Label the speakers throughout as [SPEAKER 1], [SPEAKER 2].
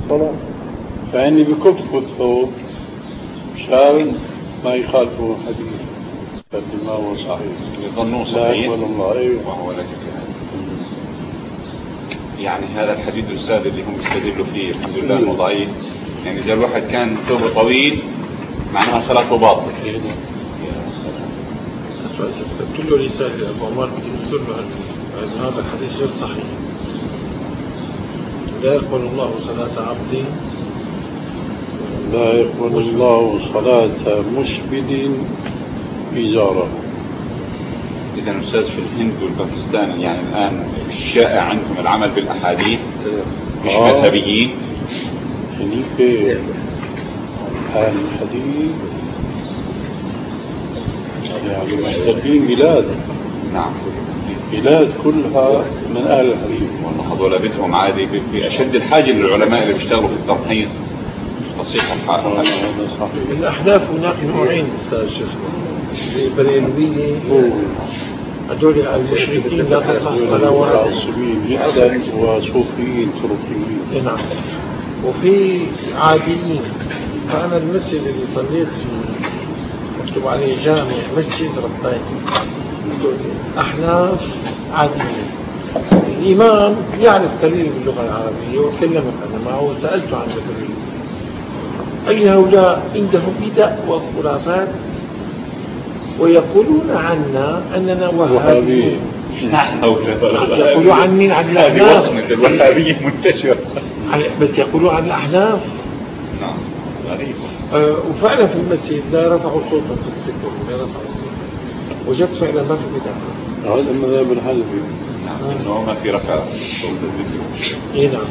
[SPEAKER 1] خلاص. فإني بكبكوا الثوب مشان ما يخالفوا حديث ما هو صحيح
[SPEAKER 2] يظنون صحيح
[SPEAKER 1] والله. أيوه
[SPEAKER 2] وهو ليس كذلك. يعني هذا الحديث الأستاذ اللي هم يستدلوا فيه الحمد لله انه ضعيف. يعني إذا الواحد كان ثوبه طويل معناها صلاته باطلة.
[SPEAKER 3] كل رسالة أبو عمار بدي أقول له هذا الحديث غير صحيح. لا يقبل الله صلاة عبد،
[SPEAKER 1] لا يقبل الله صلاة مشبد إزاره.
[SPEAKER 2] إذا أستاذ في الهند والباكستان يعني الآن الشائع عندهم العمل بالأحاديث مش مذهبيين.
[SPEAKER 1] هنيك الحديث يعني محتلين بلاد.
[SPEAKER 2] نعم
[SPEAKER 1] بلاد كلها من أهل الحديث.
[SPEAKER 2] والله هذول بدهم عادي بأشد الحاجة للعلماء اللي بيشتغلوا في التمحيص تصحيح الحال.
[SPEAKER 3] الأحناف هناك نوعين أستاذ شيخنا، البريلوية هذول المشركين لا تصح ولا واحد
[SPEAKER 1] جدا وصوفيين تركيين.
[SPEAKER 3] نعم. وفي عاديين. فأنا المسجد اللي صليت فيه مكتوب عليه جامع مسجد رباني، أحناف عاديين. الإمام يعرف قليل باللغة العربية وكلمت أنا معه وسألته عن ذلك. أي هؤلاء عندهم بدع وخرافات ويقولون عنا أننا وهابيين. يقولوا عن مين؟ عن الأحناف.
[SPEAKER 2] هذه وصمة الوهابية منتشرة
[SPEAKER 3] بس يقولوا عن الأحناف.
[SPEAKER 2] نعم غريب.
[SPEAKER 3] وفعلا في المسجد لا رفعوا صوتهم في الذكر، لا رفعوا صوتهم. وجدت فعلا ما في بدع.
[SPEAKER 1] هذا المذهب الحنفي.
[SPEAKER 2] نعم إنه ما في رفع صوت الذكر.
[SPEAKER 3] إيه نعم.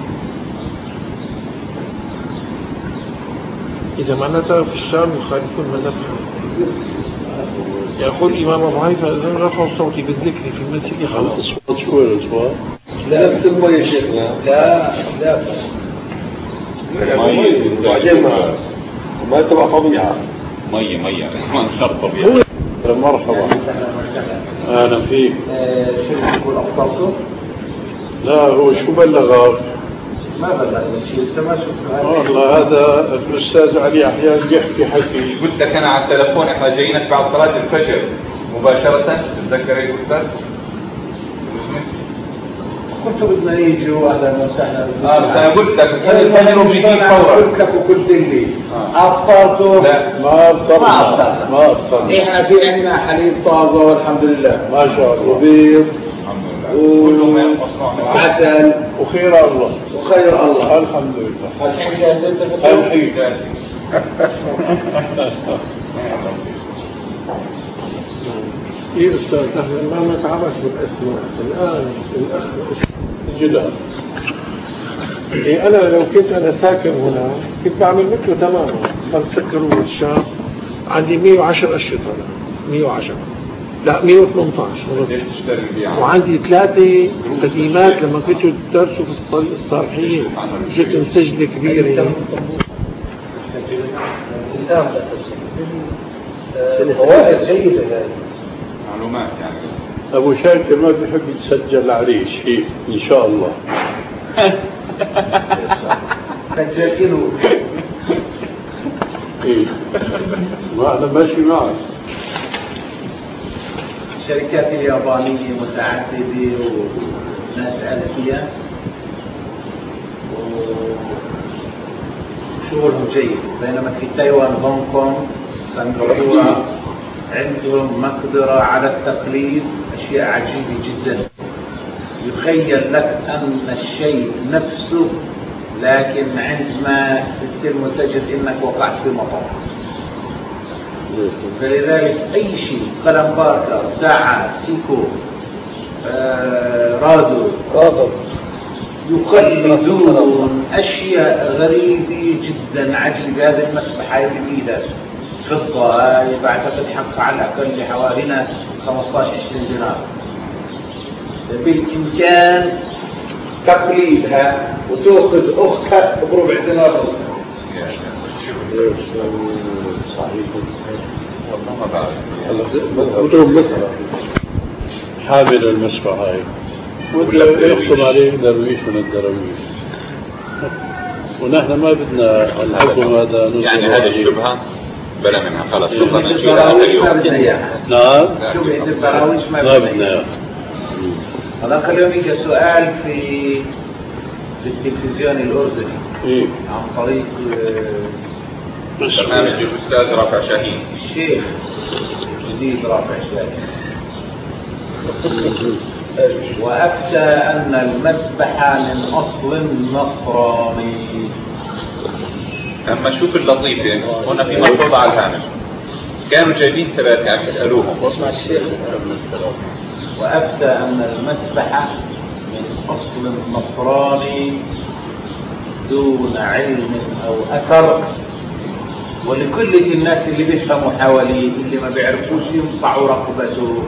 [SPEAKER 3] إذا معناتها في الشام يخالفون مذهب الحنفي. يقول الإمام أبو حنيفة إذا رفعوا صوتي بالذكر في المسجد خلاص.
[SPEAKER 1] الصوت شو الأصوات؟
[SPEAKER 4] لا نفس المية يا شيخنا. لا وبعدين ما تبع طبيعة.
[SPEAKER 2] مية ما شرط طبيعة.
[SPEAKER 1] مرحبا أنا فيك.
[SPEAKER 4] شو يقول أفضلته؟
[SPEAKER 1] لا هو شو بلغك؟
[SPEAKER 4] ما بلغني شيء لسه ما شفت.
[SPEAKER 1] والله هذا الأستاذ علي أحيان بيحكي حكي.
[SPEAKER 2] قلت لك أنا على التلفون إحنا جايينك بعد صلاة الفجر مباشرة. تتذكر إيه الأستاذ؟
[SPEAKER 4] كنت بدنا يجوا أهلا وسهلا.
[SPEAKER 2] بس أنا قلت لك الفجر وبيجيك فورا.
[SPEAKER 4] قلت لك وقلت لي أفطرته.
[SPEAKER 2] لا
[SPEAKER 1] ما أفطرنا.
[SPEAKER 4] إحنا في عندنا حليب طازة والحمد لله
[SPEAKER 1] ما شاء الله.
[SPEAKER 4] وبيض
[SPEAKER 2] كلهم ينقصون
[SPEAKER 4] وعسل
[SPEAKER 1] وخير الله.
[SPEAKER 4] وخير الله.
[SPEAKER 1] الحمد لله.
[SPEAKER 4] الحين جاهزت
[SPEAKER 1] الحين
[SPEAKER 3] إيه أستاذ احنا ما نتعبش بالأسماء الآن. الأخ
[SPEAKER 1] جدا.
[SPEAKER 3] إيه أنا لو كنت أنا ساكن هنا كنت بعمل مثله تماما. بتذكروا الشام عندي 110 أشرطة. 110 لا 118.
[SPEAKER 2] ليش تشتري البيعة؟
[SPEAKER 3] وعندي 3 قديمات لما كنتوا تدرسوا في الصالحية جت مسجلة كبيرة.
[SPEAKER 4] فوائد جيدة يعني.
[SPEAKER 2] معلومات يعني.
[SPEAKER 1] أبو شاكر ما بيحب يتسجل عليه شيء إن شاء الله.
[SPEAKER 4] سجلوا.
[SPEAKER 1] إيه ما أنا ماشي معك.
[SPEAKER 4] الشركات اليابانية متعددة وناس أذكياء وشغلهم جيد. بينما في تايوان هونغ كونغ سنغافورة عندهم مقدرة على التقليد أشياء عجيبة جدا. يخيل لك أن الشيء نفسه لكن عندما تستلم تجد أنك وقعت في مطار. فلذلك أي شيء قلم باركر ساعة سيكو رادو يقلدون أشياء غريبة جدا عجيبة. هذه المسبحة اللي بيدها فضة بعد تحق على الأقل حوالينا 15-20 دينار. بالإمكان تقليدها وتأخذ أختها بربع دينار.
[SPEAKER 1] صحيح.
[SPEAKER 2] والله ما بعرف.
[SPEAKER 1] مثلا حامل المسبح هاي ولا يحكم عليه درويش من الدرويش. ونحن ما بدنا الحكم هذا
[SPEAKER 2] يعني هذه الشبهة بلا منها خلاص
[SPEAKER 4] شبهة التراويح ما بدنا إياها.
[SPEAKER 1] نعم
[SPEAKER 4] شبهة التراويح
[SPEAKER 1] ما بدنا إياها.
[SPEAKER 4] هذاك اليوم يجي سؤال في التلفزيون الأردني
[SPEAKER 1] إيه
[SPEAKER 4] عن طريق
[SPEAKER 2] برنامج الأستاذ رافع شاهين
[SPEAKER 4] الشيخ جديد رافع شاهين، وأفتى أن المسبحة من أصل نصراني.
[SPEAKER 2] أما شوف اللطيفة هنا في ملحوظة على الهامش، كانوا جايبين ثلاثة عم يسألوهم
[SPEAKER 4] اسمع الشيخ. وأفتى أن المسبحة من أصل نصراني دون علم أو أثر، ولكل الناس اللي بيفهموا حواليه اللي ما بيعرفوش يمصعوا رقبته.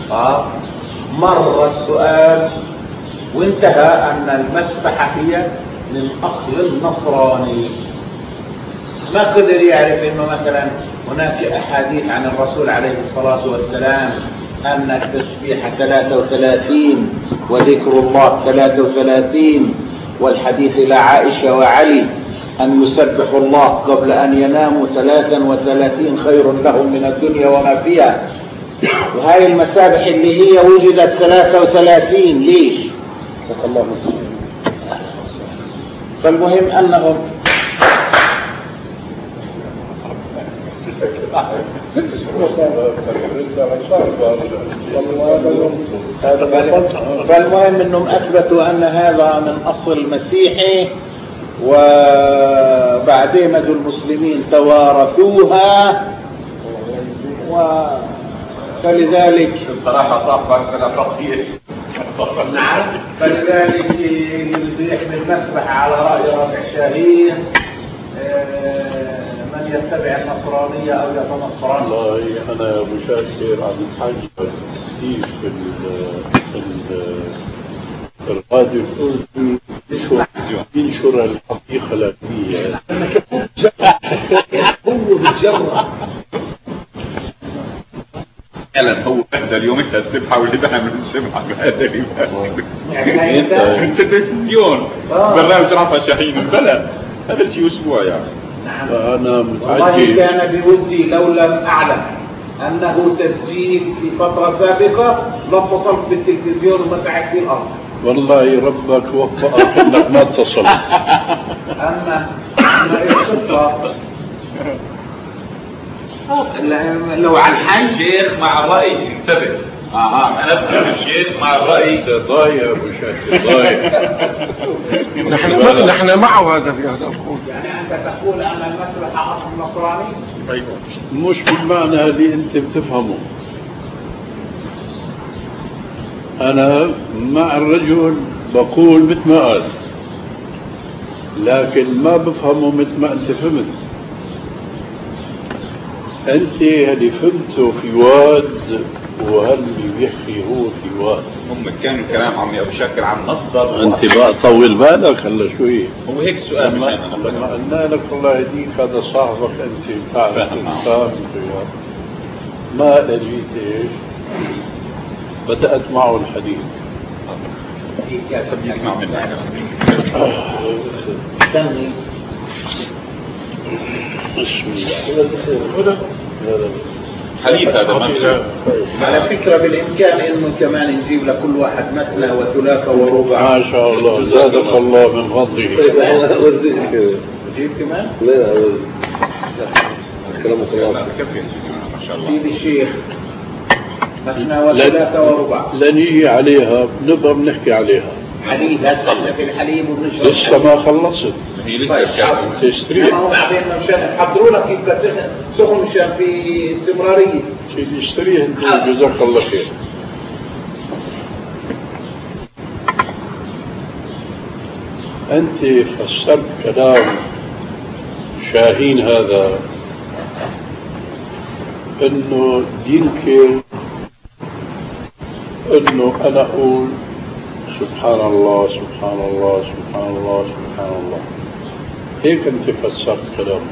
[SPEAKER 4] مر السؤال وانتهى أن المسبحة هي من أصل نصراني. ما قدر يعرف أنه مثلا هناك أحاديث عن الرسول عليه الصلاة والسلام أن التسبيح 33 وذكر الله 33، والحديث إلى عائشة وعلي أن يسبحوا الله قبل أن يناموا 33 خير لهم من الدنيا وما فيها. وهذه المسابح اللي هي وجدت 33 ليش؟ سك الله مسلم. فالمهم أنهم فالمهم أنهم أثبتوا أن هذا من أصل مسيحي، وبعدين المسلمين توارثوها، فلذلك
[SPEAKER 2] بصراحة صاحبك بلا فقيه.
[SPEAKER 4] نعم، فلذلك اللي يحمل مسبح على رأي رافع شاهين من يتبع النصرانية أو يتنصران.
[SPEAKER 1] والله أنا أبو شاكر عم أتحجج كثير في الراديو الأردني ينشر الحقيقة العلمية.
[SPEAKER 4] هو بالجرة
[SPEAKER 2] فعلا هو هذا اليوم انت السبحة واللي بيعمل السبحة بهذا اليوم التلفزيون برنامج رافع شاهين البلد هذا شيء أسبوع يعني.
[SPEAKER 1] فأنا
[SPEAKER 4] والله
[SPEAKER 1] متعجب.
[SPEAKER 4] كان بودي لو لم أعلم أنه تسجيل في فترة سابقة لاتصلت بالتلفزيون ومسحت في الأرض.
[SPEAKER 1] والله ربك وفقك انك ما اتصلت.
[SPEAKER 4] أما القصة لو على الحي
[SPEAKER 2] الشيخ مع الرأي انتبه. أنا بفهم الشيخ مع الرأي
[SPEAKER 1] ضايع أبو شاكر ضايع.
[SPEAKER 3] نحن معه هذا في هذا القول.
[SPEAKER 4] يعني أنت تقول أن المسبحة أصل نصراني؟
[SPEAKER 1] مش بالمعنى اللي أنت بتفهمه. أنا مع الرجل بقول مثل ما قال، لكن ما بفهمه مثل ما أنت فهمت. أنت اللي فهمته في واد وهاللي بيحكي هو في واد.
[SPEAKER 2] هم كان الكلام عمي أبو شاكر عن مصدر.
[SPEAKER 1] أنت بقى طول بالك هلا شوي.
[SPEAKER 2] هو هيك سؤال
[SPEAKER 1] لما قلنا لك الله يهديك هذا صاحبك أنت تعرف الإنسان ما لقيت إيش بدأت معه الحديث.
[SPEAKER 2] يسمع منك.
[SPEAKER 4] استني.
[SPEAKER 1] بسم الله.
[SPEAKER 2] حديث هذا ما
[SPEAKER 4] على فكرة بالإمكان إنه كمان نجيب لكل واحد مثنى وثلاثة وربع.
[SPEAKER 1] ما شاء الله زادك الله من فضله.
[SPEAKER 4] نجيب كمان؟
[SPEAKER 5] لا كلامك الله.
[SPEAKER 2] ما شاء الله.
[SPEAKER 4] سيد الشيخ مثنى وثلاثة وربع.
[SPEAKER 1] لنيجي عليها بنقدر نحكي عليها.
[SPEAKER 4] حليب هتخلى في الحليب وبنشرب.
[SPEAKER 1] لسه ما خلصت.
[SPEAKER 2] هي لسه
[SPEAKER 1] تشتري.
[SPEAKER 4] ما هو بعدين مشان يحضروا لك يبقى سخن مشان في استمرارية.
[SPEAKER 1] شيء اشتريه انت جزاك الله خير. انت فسرت كلام شاهين هذا انه ينكر انه انا اقول سبحان الله سبحان الله سبحان الله سبحان الله. هيك انت فسرت كلامه.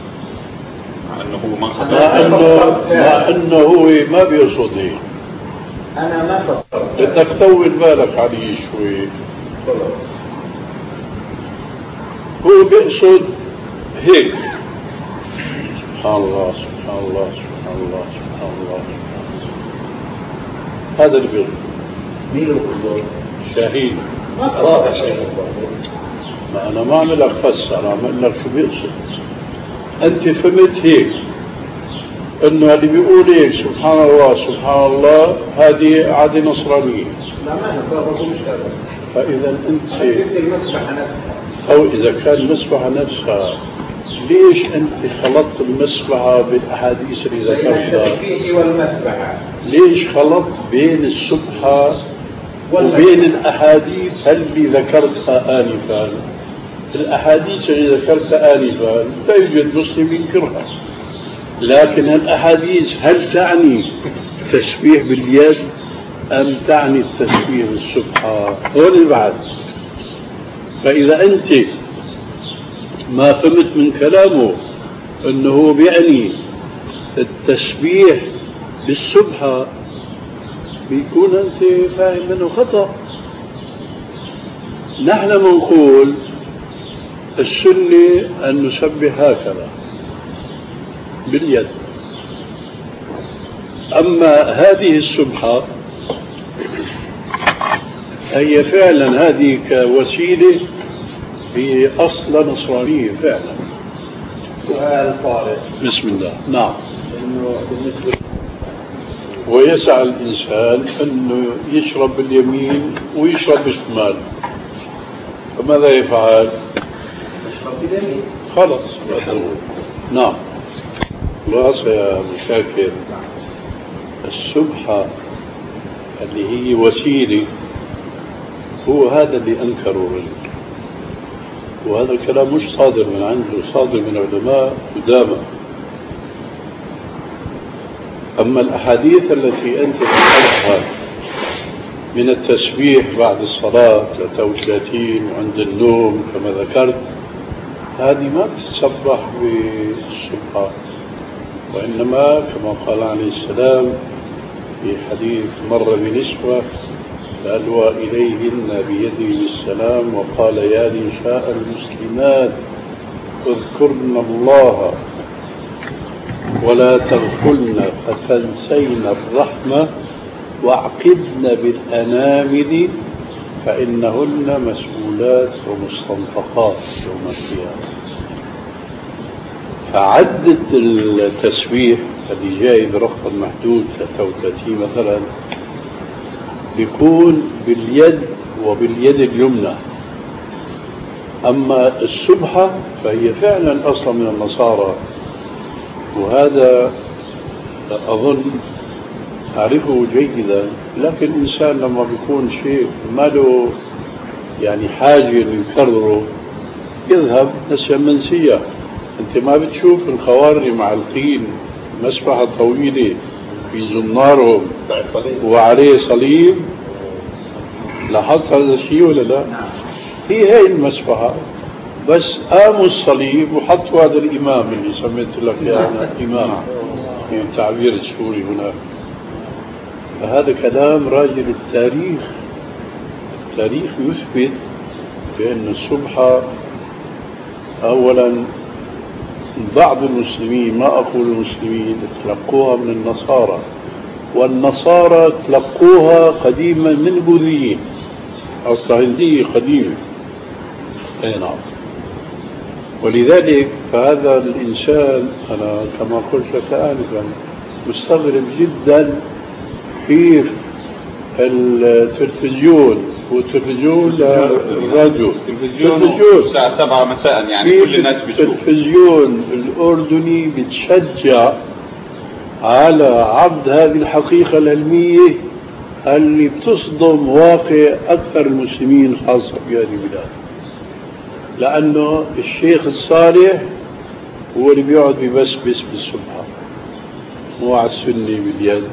[SPEAKER 1] مع انه هو ما بيقصد هيك.
[SPEAKER 4] انا ما فسرت.
[SPEAKER 1] بدك تطول بالك عليه شوي. هو انه بيقصد هيك. سبحان الله سبحان الله سبحان الله سبحان الله سبحان الله. هذا اللي بيقصد.
[SPEAKER 4] مين القدر؟
[SPEAKER 1] شاهين.
[SPEAKER 4] ما قرأت شيء.
[SPEAKER 1] ما أنا ما عمل لك فسر، أنا عمل لك شو بيقصد. أنت فهمت هيك إنه اللي بيقول هيك سبحان الله سبحان الله هذه عادة نصرانية.
[SPEAKER 4] لا ما نفرضه مش هذا.
[SPEAKER 1] فإذا أنت
[SPEAKER 4] المسبحة نفسها
[SPEAKER 1] أو إذا كان المسبحة نفسها ليش أنت خلطت المسبحة بالأحاديث اللي ذكرتها؟
[SPEAKER 4] التسبيح والمسبحة.
[SPEAKER 1] ليش خلطت بين السبحة وبين الأحاديث اللي ذكرتها آنفا؟ الأحاديث اللي ذكرتها آنفا لا يوجد مسلم ينكرها، لكن الأحاديث هل تعني التسبيح باليد أم تعني التسبيح بالسبحة؟ هون البعد. فإذا أنت ما فهمت من كلامه أنه بيعني التسبيح بالسبحة بيكون أنت فاهم منه خطأ. نحن نقول السنة أن نسبح هكذا باليد، أما هذه السبحة هي فعلا هذه كوسيلة هي أصلا نصرانية فعلا.
[SPEAKER 4] سؤال طارئ.
[SPEAKER 1] بسم الله. نعم.
[SPEAKER 4] إنه بالنسبة
[SPEAKER 1] ويسعى الإنسان أنه يشرب باليمين ويشرب بالشمال، فماذا يفعل؟
[SPEAKER 4] يشرب باليمين.
[SPEAKER 1] خلص. نعم. خلاص يا مشاكل. السبحة اللي هي وسيلة هو هذا اللي أنكروا منه، وهذا الكلام مش صادر من عنده، صادر من علماء قدامى. أما الأحاديث التي أنت تقرأها من التسبيح بعد الصلاة 33 وعند النوم كما ذكرت، هذه ما تتصبح بالسبحة، وإنما كما قال عليه السلام في حديث مر بنسوة فألوى إليهن بيده بالسلام وقال يا نساء المسلمات اذكرن الله ولا تغفلن فتنسين الرحمة واعقدن بالأنامل فإنهن مسؤولات ومستنطقات يوم القيامة. فعدت التسبيح اللي جاي برقم محدود 33 مثلا بيكون باليد وباليد اليمنى. أما السبحة فهي فعلا أصلا من النصارى، وهذا أظن أعرفه جيدا، لكن الإنسان لما بيكون شيء ما له يعني حاجة يكرره يذهب نسيا منسيا. أنت ما بتشوف الخوارج معلقين مسبحة طويلة في زنارهم وعليه صليب؟ لاحظت هذا الشيء ولا لا؟ هي المسبحة، بس قاموا الصليب وحطوا هذا الإمام اللي سميت لك يعني إمام يعني التعبير السوري هنا. فهذا كلام راجل التاريخ. التاريخ يثبت بأن السبحة أولا بعض المسلمين، ما أقول المسلمين، تلقوها من النصارى، والنصارى تلقوها قديما من البوذيين، أصلا هندية قديمة. أي نعم. ولذلك فهذا الإنسان أنا كما قلت لك آنفا مستغرب جدا كيف التلفزيون والتلفزيون الراديو
[SPEAKER 2] التلفزيون الساعة 7 مساء يعني كل الناس بتشوف.
[SPEAKER 1] التلفزيون الأردني بتشجع على عرض هذه الحقيقة العلمية اللي بتصدم واقع أكثر المسلمين خاصة في هذه البلاد، لأنه الشيخ الصالح هو اللي بيقعد ببسبس بالسبحة مو على السنة باليد.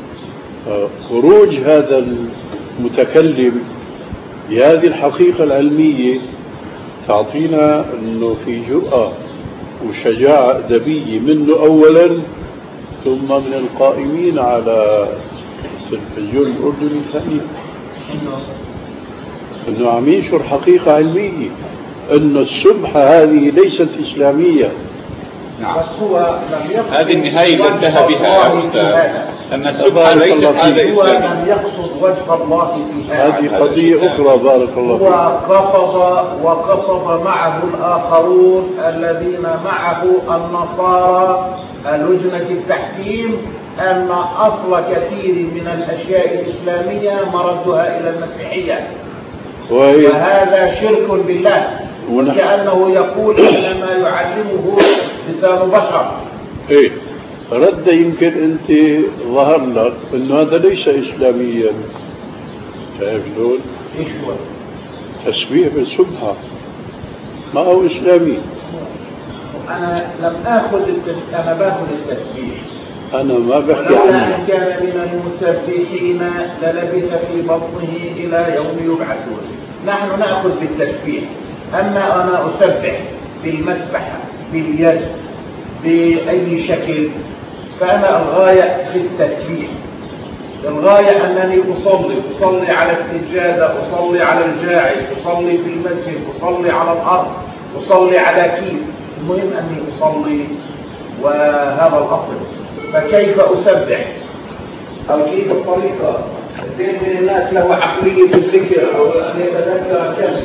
[SPEAKER 1] خروج هذا المتكلم بهذه الحقيقة العلمية تعطينا أنه في جرأة وشجاعة أدبية منه أولا، ثم من القائمين على التلفزيون الأردني ثانيا، أنه عم ينشر حقيقة علمية. أن السبحة هذه ليست إسلامية.
[SPEAKER 2] نعم.
[SPEAKER 4] بس هو لم يقصد
[SPEAKER 2] هذه النهاية اللي انتهى بها يا أستاذ، أن السبحة
[SPEAKER 1] بارك
[SPEAKER 2] ليست
[SPEAKER 1] الله
[SPEAKER 2] هذا
[SPEAKER 1] فيك.
[SPEAKER 4] هو
[SPEAKER 2] إسلامي.
[SPEAKER 4] لم يقصد وجه الله في هذا.
[SPEAKER 1] هذه قضية أخرى. بارك الله فيك.
[SPEAKER 4] وقصد معه الآخرون الذين معه النصارى لجنة التحكيم أن أصل كثير من الأشياء الإسلامية مردها إلى المسيحية، وهذا شرك بالله، وكأنه يقول أن ما يعلمه لسان بشر.
[SPEAKER 1] إيه رد يمكن أنت ظهر لك أنه هذا ليس إسلاميا. شايف شلون؟
[SPEAKER 4] إيش هو؟
[SPEAKER 1] تسبيح بالسبحة ما هو إسلامي.
[SPEAKER 4] أنا لم آخذ أنا باخذ التسبيح.
[SPEAKER 1] أنا ما بحكي
[SPEAKER 4] ولولا
[SPEAKER 1] عنه.
[SPEAKER 4] أن كان من المسبحين للبث في بطنه إلى يوم يبعثون. نحن نأخذ بالتسبيح. أما أنا أسبح بالمسبحة باليد بأي شكل، فأنا الغاية في التسبيح. الغاية أنني أصلي على السجادة، أصلي على الجاعل، أصلي في المسجد، أصلي على الأرض، أصلي على كيس. المهم أني أصلي، وهذا الأصل. فكيف أسبح أو كيف الطريقة؟ كثير من الناس له عقلية الذكر أو أن يتذكر كم.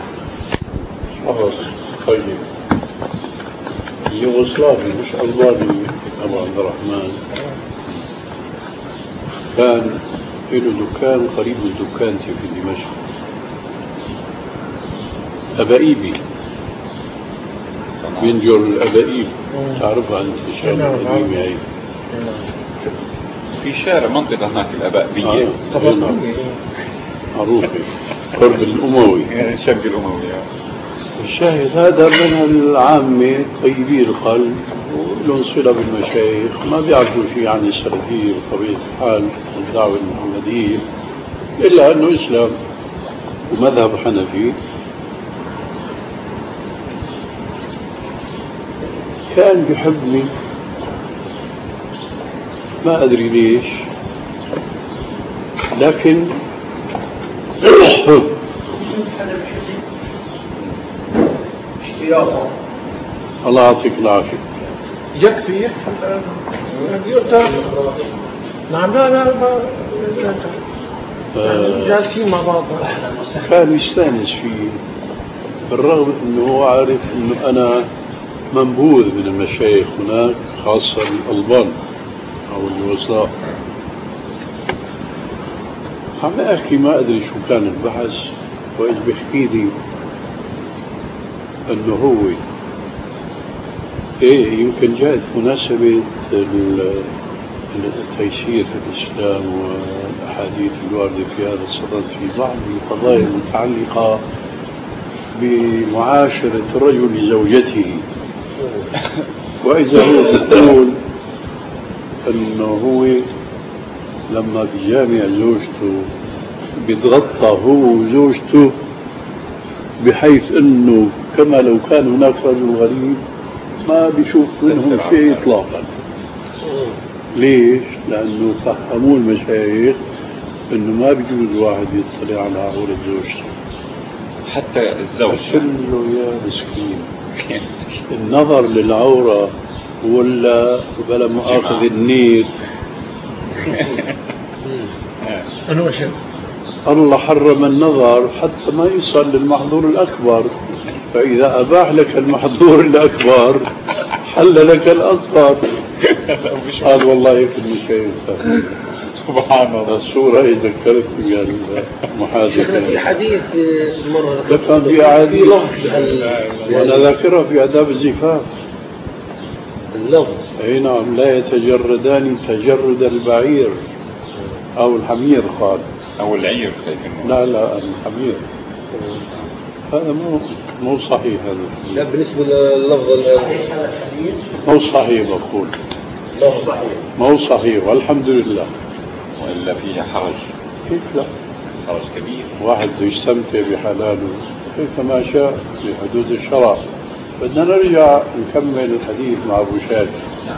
[SPEAKER 1] طيب يوغوسلافي مش ألباني أبو عبد الرحمن كان له دكان قريب من دكانتي في دمشق، أبائيبي بينجر الأبائيب، تعرفها أنت شارع الأبائيب هاي
[SPEAKER 2] في شارع منطقة هناك الأبائية
[SPEAKER 1] معروفة قرب الأموي
[SPEAKER 2] يعني الشرق الأموي.
[SPEAKER 1] الشاهد هذا من العامة طيبي القلب ولهم صلة بالمشايخ، ما بيعرفوا شيء عن السلفية وطبيعة الحال والدعوة المحمدية إلا أنه إسلام ومذهب حنفي. كان بيحبني ما أدري ليش، لكن الله يعطيك العافية.
[SPEAKER 3] يكفي نعم. لا جالسين مع بعض.
[SPEAKER 1] كان يستانس فيه بالرغم أنه هو عارف أنه أنا منبوذ من المشايخ هناك، خاصة الألبان أو اليوغوسلاف. عم أحكي ما أدري شو كان البحث، وإذ بيحكي لي أنه هو إيه يمكن جاءت مناسبة التيسير في الإسلام والأحاديث الواردة في هذا الصدد في بعض القضايا المتعلقة بمعاشرة الرجل لزوجته. وإذا هو يقول أنه هو لما بيجامع زوجته بيتغطى هو وزوجته بحيث أنه كما لو كان هناك رجل غريب ما بيشوف منهم شيء إطلاقا. ليش؟ لأنه فهموا المشايخ أنه ما بيجوز واحد يطلع على عورة زوجته
[SPEAKER 2] حتى الزوج.
[SPEAKER 1] له يا مسكين النظر للعورة ولا بلا مؤاخذ النيت الله حرم النظر حتى ما يصل للمحظور الأكبر، فإذا أباح لك المحظور الأكبر حل لك الأصغر. قال والله في المشايخ
[SPEAKER 2] سبحان الله.
[SPEAKER 1] الصورة هي ذكرتني يعني محادثة
[SPEAKER 3] في حديث مرة
[SPEAKER 1] كان في أحاديث وأنا ذاكرها في آداب الزفاف.
[SPEAKER 3] اللفظ
[SPEAKER 1] أي نعم، لا يتجردان تجرد البعير أو الحمير قال
[SPEAKER 2] أو العير.
[SPEAKER 1] لا الحمير. هذا مو صحيح هذا.
[SPEAKER 3] لا بالنسبة لللفظ
[SPEAKER 1] مو صحيح بقول. مو صحيح والحمد لله.
[SPEAKER 2] وإلا فيها حرج.
[SPEAKER 1] كيف لا؟
[SPEAKER 2] حرج كبير.
[SPEAKER 1] واحد يستمتع بحلاله كيفما شاء في حدود الشرع. بدنا نرجع نكمل الحديث مع أبو شاكر.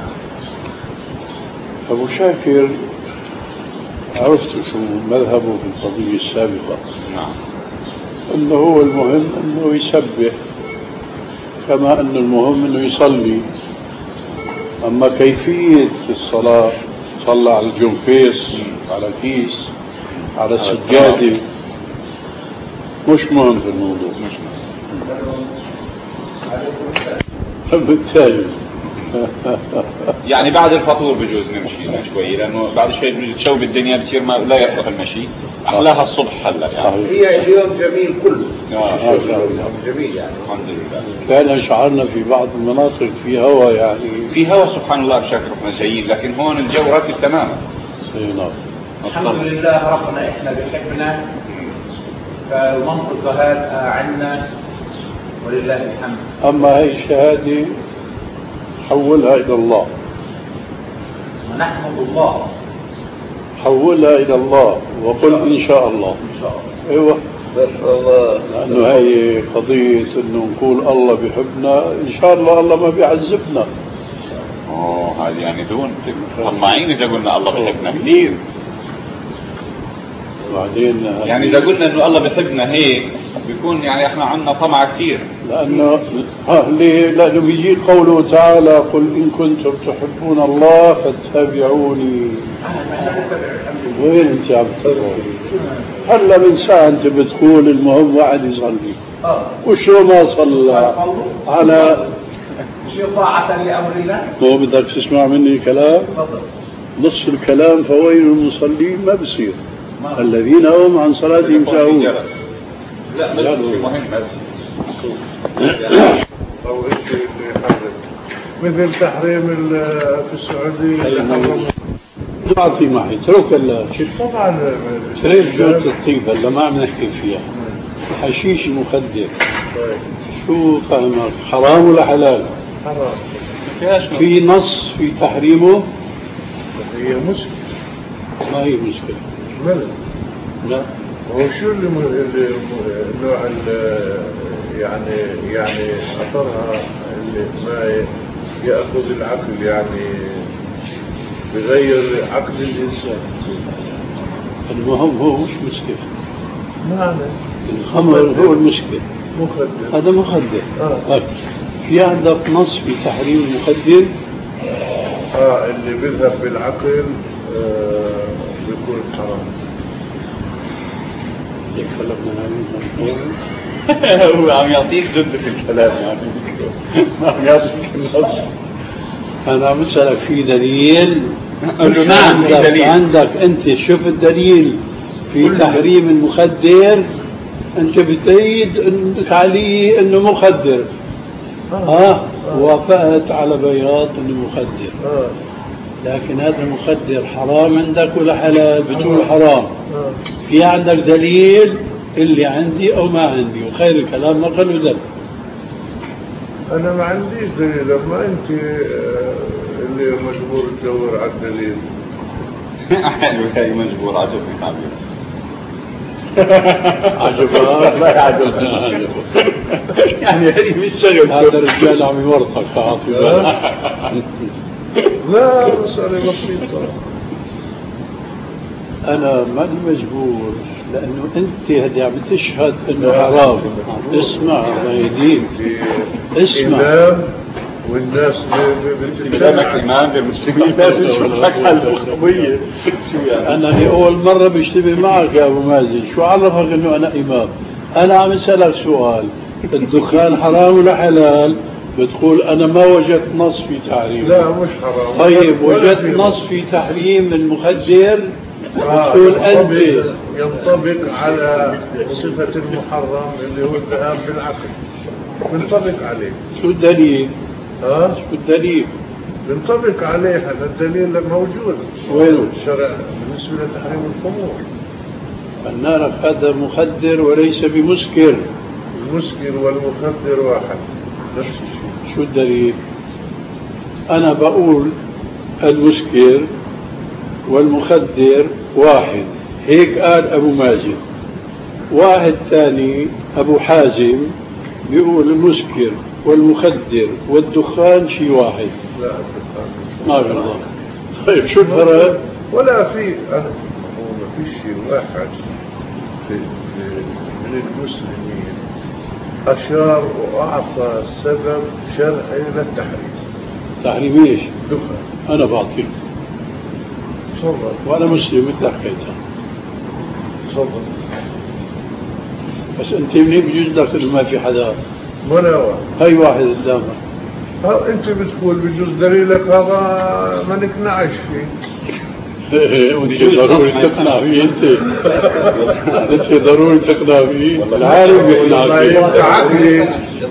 [SPEAKER 1] أبو شاكر عرفت شو مذهبه في القضية السابقة.
[SPEAKER 2] نعم.
[SPEAKER 1] أنه هو المهم أنه يسبح كما أن المهم أنه يصلي. أما كيفية الصلاة، صلى على الجنفيس، على كيس، على السجادة، مش مهم في الموضوع. بالتالي
[SPEAKER 2] يعني بعد الفطور بجوز نمشي شوي، لأنه بعد شوي بجوز تشوب الدنيا بصير ما لا يصلح المشي. أحلاها الصبح هلا يعني.
[SPEAKER 4] هي اليوم جميل كله.
[SPEAKER 2] جميل يعني الحمد لله.
[SPEAKER 1] كان شعرنا في بعض المناطق في هواء، يعني
[SPEAKER 2] في هواء سبحان الله بشكل احنا جايين، لكن هون الجو رافد تماما.
[SPEAKER 1] نعم.
[SPEAKER 4] الحمد لله ربنا احنا بحبنا، فالمنطقة هذا عنا ولله الحمد.
[SPEAKER 1] أما هي الشهادة حولها إلى الله،
[SPEAKER 4] ونحمد الله.
[SPEAKER 1] حولها إلى الله وقل إن شاء الله.
[SPEAKER 4] إن شاء الله.
[SPEAKER 1] أيوة
[SPEAKER 3] بس الله،
[SPEAKER 1] لأنه هي قضية إنه نقول الله بيحبنا، إن شاء الله الله ما بيعذبنا.
[SPEAKER 2] هذه يعني دون طماعين إذا قلنا الله بيحبنا كثير.
[SPEAKER 1] وبعدين
[SPEAKER 2] يعني إذا قلنا إنه الله بيحبنا هيك بيكون يعني إحنا عنا طمع كثير.
[SPEAKER 1] لأنه ليه؟ لأنه بيجي قوله تعالى قل إن كنتم تحبون الله فاتبعوني. وين أنت عم تروح؟ هلا من ساعة أنت بتقول المهم واحد يصلي وشو ما صلى على
[SPEAKER 4] شيء طاعة لأمرنا.
[SPEAKER 1] هو بدك تسمع مني كلام؟ نص الكلام فويل المصلين ما بصير الذين هم عن صلاتهم ساهون.
[SPEAKER 2] لا مهم
[SPEAKER 3] أو إيش اللي حدث مثل تحريم في السعودية.
[SPEAKER 1] تعطي معي اترك الشيء
[SPEAKER 3] طبعا
[SPEAKER 1] تريد جوة الطيب هلا ما عم نحكي فيها. الحشيش المخدر شو فهمك، حرام ولا حلال؟
[SPEAKER 3] حرام.
[SPEAKER 1] في نص في تحريمه؟
[SPEAKER 3] هي مشكلة.
[SPEAKER 1] ما هي مشكلة؟
[SPEAKER 3] ملل.
[SPEAKER 1] لا
[SPEAKER 3] هو شو اللي نوع يعني أثرها اللي ما يأخذ العقل، يعني بغير عقل الإنسان.
[SPEAKER 1] المهم هو مش مشكلة،
[SPEAKER 3] معنى
[SPEAKER 1] الخمر هو المشكلة.
[SPEAKER 3] مخدر،
[SPEAKER 1] هذا مخدر. في عندك نص في تحريم المخدر؟
[SPEAKER 3] اللي بيذهب بالعقل بيكون حرام.
[SPEAKER 2] هو عم يعطيك جدة في الكلام يعني ما عم يعطيك النص.
[SPEAKER 1] أنا عم بسألك في دليل؟
[SPEAKER 2] نعم في دليل.
[SPEAKER 1] عندك أنت شوف الدليل في تحريم المخدر، أنت بتأيد أنك عليه أنه مخدر. وافقت على بياض أنه مخدر. لكن هذا المخدر حرام عندك ولا حلال؟ بتقول حرام. في عندك دليل؟ اللي عندي أو ما عندي، وخير الكلام نقل ودل.
[SPEAKER 3] أنا ما عنديش دليل، أما أنت اللي مجبور تدور على الدليل.
[SPEAKER 2] حلو هاي مجبور. عجبني تعبير.
[SPEAKER 1] عجبها؟
[SPEAKER 2] لا عجبني. يعني هذه مش شغل.
[SPEAKER 1] هذا الرجال عم يورطك فعاطي بالك.
[SPEAKER 3] لا مسألة بسيطة.
[SPEAKER 1] أنا ماني مجبور، لأنه أنت هدي عم تشهد إنه حرام. اسمع يا دين، اسمع.
[SPEAKER 3] إمام والناس
[SPEAKER 2] كلامك إمام للمسلمين لازم يشوفك الخطبية.
[SPEAKER 1] أنا لأول مرة بشتبه معك يا أبو مازن، شو عرفك إنه أنا إمام؟ أنا عم أسألك سؤال، الدخان حرام ولا حلال؟ بتقول أنا ما وجدت نص في تحريم.
[SPEAKER 3] لا مش حرام.
[SPEAKER 1] طيب وجدت نص في تحريم المخدر؟ بتقول أنت
[SPEAKER 3] ينطبق على صفة المحرم اللي هو الذهاب بالعقل، بنطبق عليه.
[SPEAKER 1] شو الدليل؟ شو الدليل؟
[SPEAKER 3] بنطبق عليه هذا الدليل موجود.
[SPEAKER 1] وينه؟
[SPEAKER 3] الشرع بالنسبة لتحريم الخمور.
[SPEAKER 1] نعرف هذا مخدر وليس بمسكر.
[SPEAKER 3] المسكر والمخدر واحد، نفس الشيء.
[SPEAKER 1] شو الدليل؟ أنا بقول المسكر والمخدر واحد، هيك قال أبو مازن. واحد ثاني أبو حازم بيقول المسكر والمخدر والدخان شيء واحد.
[SPEAKER 3] لا
[SPEAKER 1] ما شاء الله. طيب شو الفرق؟
[SPEAKER 3] ولا في هو ما في شيء واحد من المسلمين أشار وأعطى سبب شرعي للتحريم.
[SPEAKER 1] تحريم ايش؟
[SPEAKER 3] دخان.
[SPEAKER 1] أنا بعطيك
[SPEAKER 3] تفضل.
[SPEAKER 1] وأنا مسلم مثل حكيتها.
[SPEAKER 3] تفضل.
[SPEAKER 1] بس أنت منين بيجوز لك إنه ما في حدا؟
[SPEAKER 3] ولا واحد.
[SPEAKER 1] هاي واحد قدامك.
[SPEAKER 3] أنت بتقول بجوز دليلك هذا ما نقنعش فيه.
[SPEAKER 1] وانت ضروري تقنع فيه انت ضروري تقنع فيه العالم يقنع فيه.
[SPEAKER 3] انت عقلي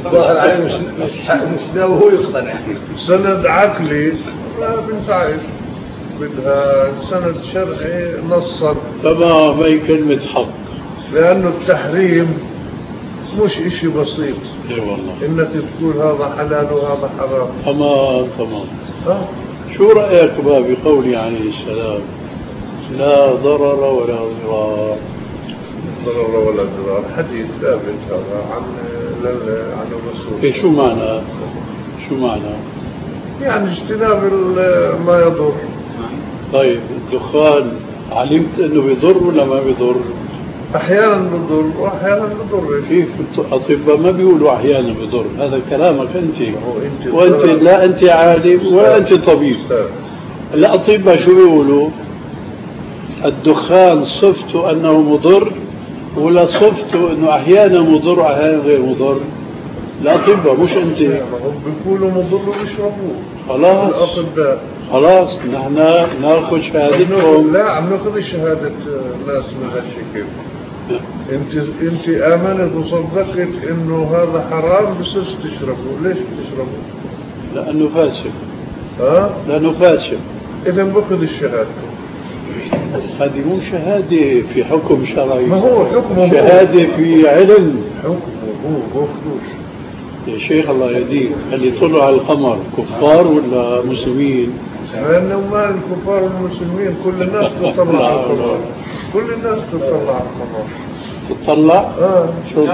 [SPEAKER 3] مش ناوي هو يقتنع فيه. سند عقلي ما بنفعش، بدها سند شرعي نصا.
[SPEAKER 1] تمام، هي كلمة حق،
[SPEAKER 3] لأنه التحريم مش اشي بسيط.
[SPEAKER 1] اي والله
[SPEAKER 3] انك تقول هذا حلال وهذا حرام.
[SPEAKER 1] تمام. شو رأيك بقى بقوله عليه السلام لا ضرر ولا ضرار؟
[SPEAKER 3] ضرر ولا ضرار حديث ثابت هذا عن الرسول.
[SPEAKER 1] شو معنى؟
[SPEAKER 3] يعني اجتناب ما يضر.
[SPEAKER 1] طيب الدخان علمت انه بيضر ولا ما بيضر؟
[SPEAKER 3] احيانا بيضر واحيانا بيضر.
[SPEAKER 1] كيف الاطباء ما بيقولوا احيانا بيضر؟ هذا كلامك انت وانت لا انت عالم ولا انت طبيب. الاطباء شو بيقولوا؟ الدخان صفته انه مضر ولا صفته انه احيانا مضر واحيانا غير مضر؟ الاطباء مش انت.
[SPEAKER 3] هم بيقولوا مضر ويشربوه.
[SPEAKER 1] خلاص
[SPEAKER 3] الاطباء
[SPEAKER 1] خلاص نحن ناخذ شهادتهم.
[SPEAKER 3] لا عم ناخذ شهادة ناس من هالشكل. انت امنت وصدقت انه هذا حرام بس تشربه. ليش بتشربه؟
[SPEAKER 1] لانه فاسد. لانه فاسد.
[SPEAKER 3] اذا باخذ الشهادة.
[SPEAKER 1] هذه مو شهادة في حكم شرعي،
[SPEAKER 3] ما هو حكمه
[SPEAKER 1] شهادة في علم.
[SPEAKER 3] حكمه هو بأخذوش.
[SPEAKER 1] يا شيخ الله يهديك، اللي طلعوا على القمر كفار ولا مسلمين؟
[SPEAKER 3] لأنه ما الكفار والمسلمين كل الناس تطلع على القمر. كل الناس تطلع على القمر.
[SPEAKER 1] تطلع؟ شو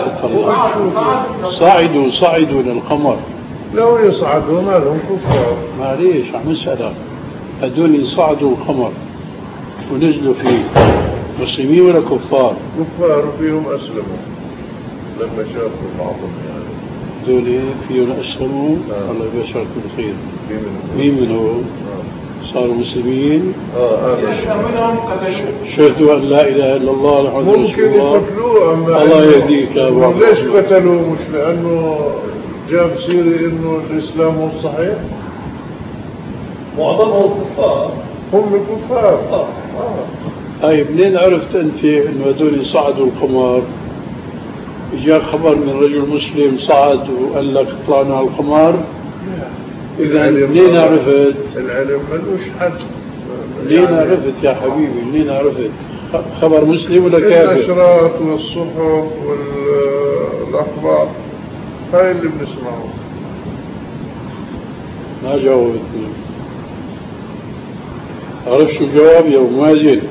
[SPEAKER 1] تطلع؟ صعدوا للقمر.
[SPEAKER 3] لو يصعدوا ما لهم كفار.
[SPEAKER 1] معليش عم نسألك، هدول صعدوا القمر ونزلوا فيه مسلمين ولا كفار؟
[SPEAKER 3] كفار فيهم أسلموا لما شافوا بعضهم. يعني
[SPEAKER 1] هدول فيهم أسلموا. الله يبشرك بالخير. مين منهم؟ صاروا مسلمين. شهدوا أن لا إله إلا الله محمد رسول الله.
[SPEAKER 3] ممكن يقتلوه.
[SPEAKER 1] الله يهديك يا أبو عبد الله.
[SPEAKER 3] ليش قتلوه؟ مش لأنه جاب سيري إنه الإسلام هو الصحيح.
[SPEAKER 5] معظمهم كفار.
[SPEAKER 3] هم كفار.
[SPEAKER 1] طيب منين عرفت أنت إنه هذول صعدوا القمر؟ جاء خبر من رجل مسلم صعد وقال لك طلعنا على القمر؟ إذا منين عرفت؟
[SPEAKER 3] العلم ملوش حد.
[SPEAKER 1] منين عرفت يا حبيبي؟ منين عرفت؟ خبر مسلم ولا كافر؟
[SPEAKER 3] النشرات والصحف والأخبار هاي اللي بنسمعه.
[SPEAKER 1] ما جاوبتني. عرفت شو الجواب يا أبو ماجد؟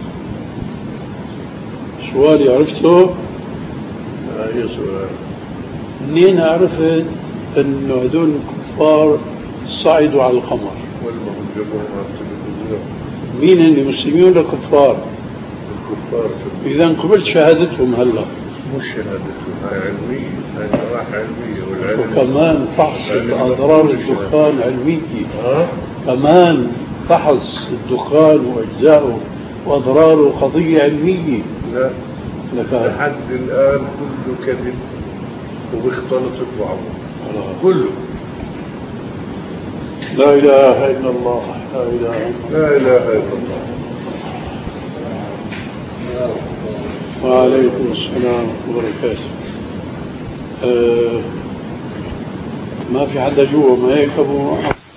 [SPEAKER 1] سؤالي عرفته؟
[SPEAKER 3] أي سؤال؟
[SPEAKER 1] منين عرفت أنه هذول الكفار صعدوا على القمر؟
[SPEAKER 3] والمهم جابوهم على التلفزيون.
[SPEAKER 1] مين اللي مسلمين ولا كفار؟
[SPEAKER 3] الكفار.
[SPEAKER 1] إذا قبلت شهادتهم هلا.
[SPEAKER 3] مش شهادتهم، هاي علمية، هاي نواحي علمية. والعلم
[SPEAKER 1] وكمان فحص أضرار الدخان علمية. كمان فحص الدخان وأجزائه وأضراره قضية علمية.
[SPEAKER 3] لا لحد الآن كله كذب وبيختلط ببعضه كله.
[SPEAKER 1] لا إله إلا الله.
[SPEAKER 3] لا إله إلا الله.
[SPEAKER 1] وعليكم السلام وبركاته. ما في حدا جوا ما هيك أبو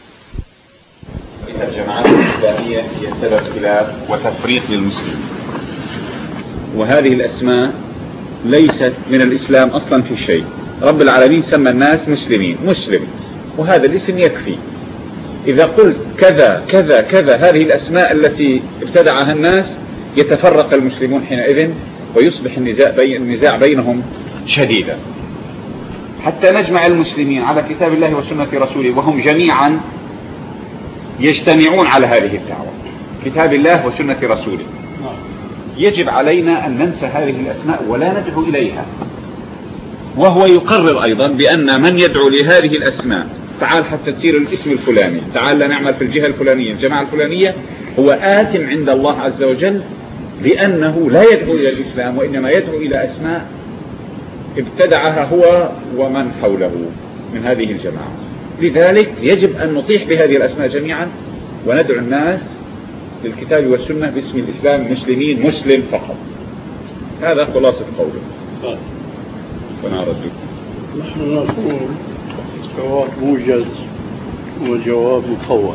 [SPEAKER 2] الجماعات الإسلامية هي سبب خلاف وتفريق للمسلمين، وهذه الأسماء ليست من الإسلام أصلا في شيء. رب العالمين سمى الناس مسلمين، مسلم، وهذا الاسم يكفي. إذا قلت كذا كذا كذا هذه الأسماء التي ابتدعها الناس يتفرق المسلمون حينئذ ويصبح النزاع بينهم شديدا، حتى نجمع المسلمين على كتاب الله وسنة رسوله وهم جميعا يجتمعون على هذه الدعوة، كتاب الله وسنة رسوله. يجب علينا أن ننسى هذه الأسماء ولا ندعو إليها، وهو يقرر أيضا بأن من يدعو لهذه الأسماء، تعال حتى تصير الاسم الفلاني، تعال نعمل في الجهة الفلانية الجماعة الفلانية، هو آثم عند الله عز وجل، لأنه لا يدعو إلى الإسلام وإنما يدعو إلى أسماء ابتدعها هو ومن حوله من هذه الجماعة. لذلك يجب أن نطيح بهذه الأسماء جميعا وندعو الناس للكتاب والسنة باسم الإسلام، مسلمين، مسلم فقط. هذا خلاصة قوله. فنرد
[SPEAKER 1] نحن نقول جواب موجز وجواب مفوض.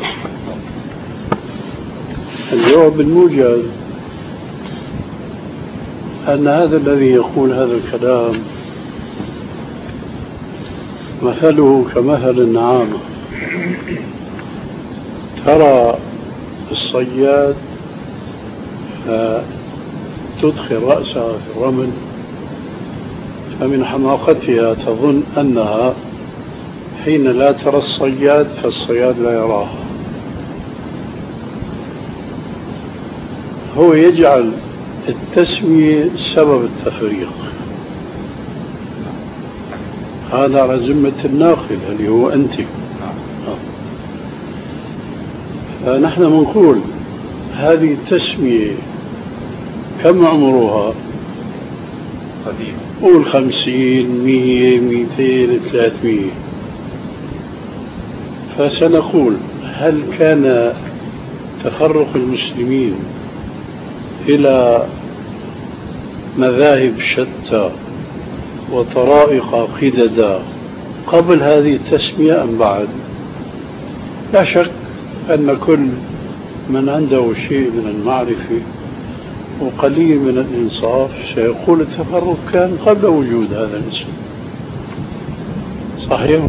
[SPEAKER 1] الجواب الموجز أن هذا الذي يقول هذا الكلام مثله كمثل النعامة، ترى الصياد فتدخل رأسها في الرمل، فمن حماقتها تظن أنها حين لا ترى الصياد فالصياد لا يراها. هو يجعل التسمية سبب التفريق، هذا على ذمة الناقل اللي هو أنت. فنحن نقول هذه التسمية كم عمرها؟
[SPEAKER 2] قديم،
[SPEAKER 1] قول 50 100 200 300. فسنقول هل كان تفرق المسلمين إلى مذاهب شتى وطرائق قددا قبل هذه التسمية أم بعد؟ لا شك أن كل من عنده شيء من المعرفة وقليل من الإنصاف سيقول التفرق كان قبل وجود هذا الاسم. صحيح؟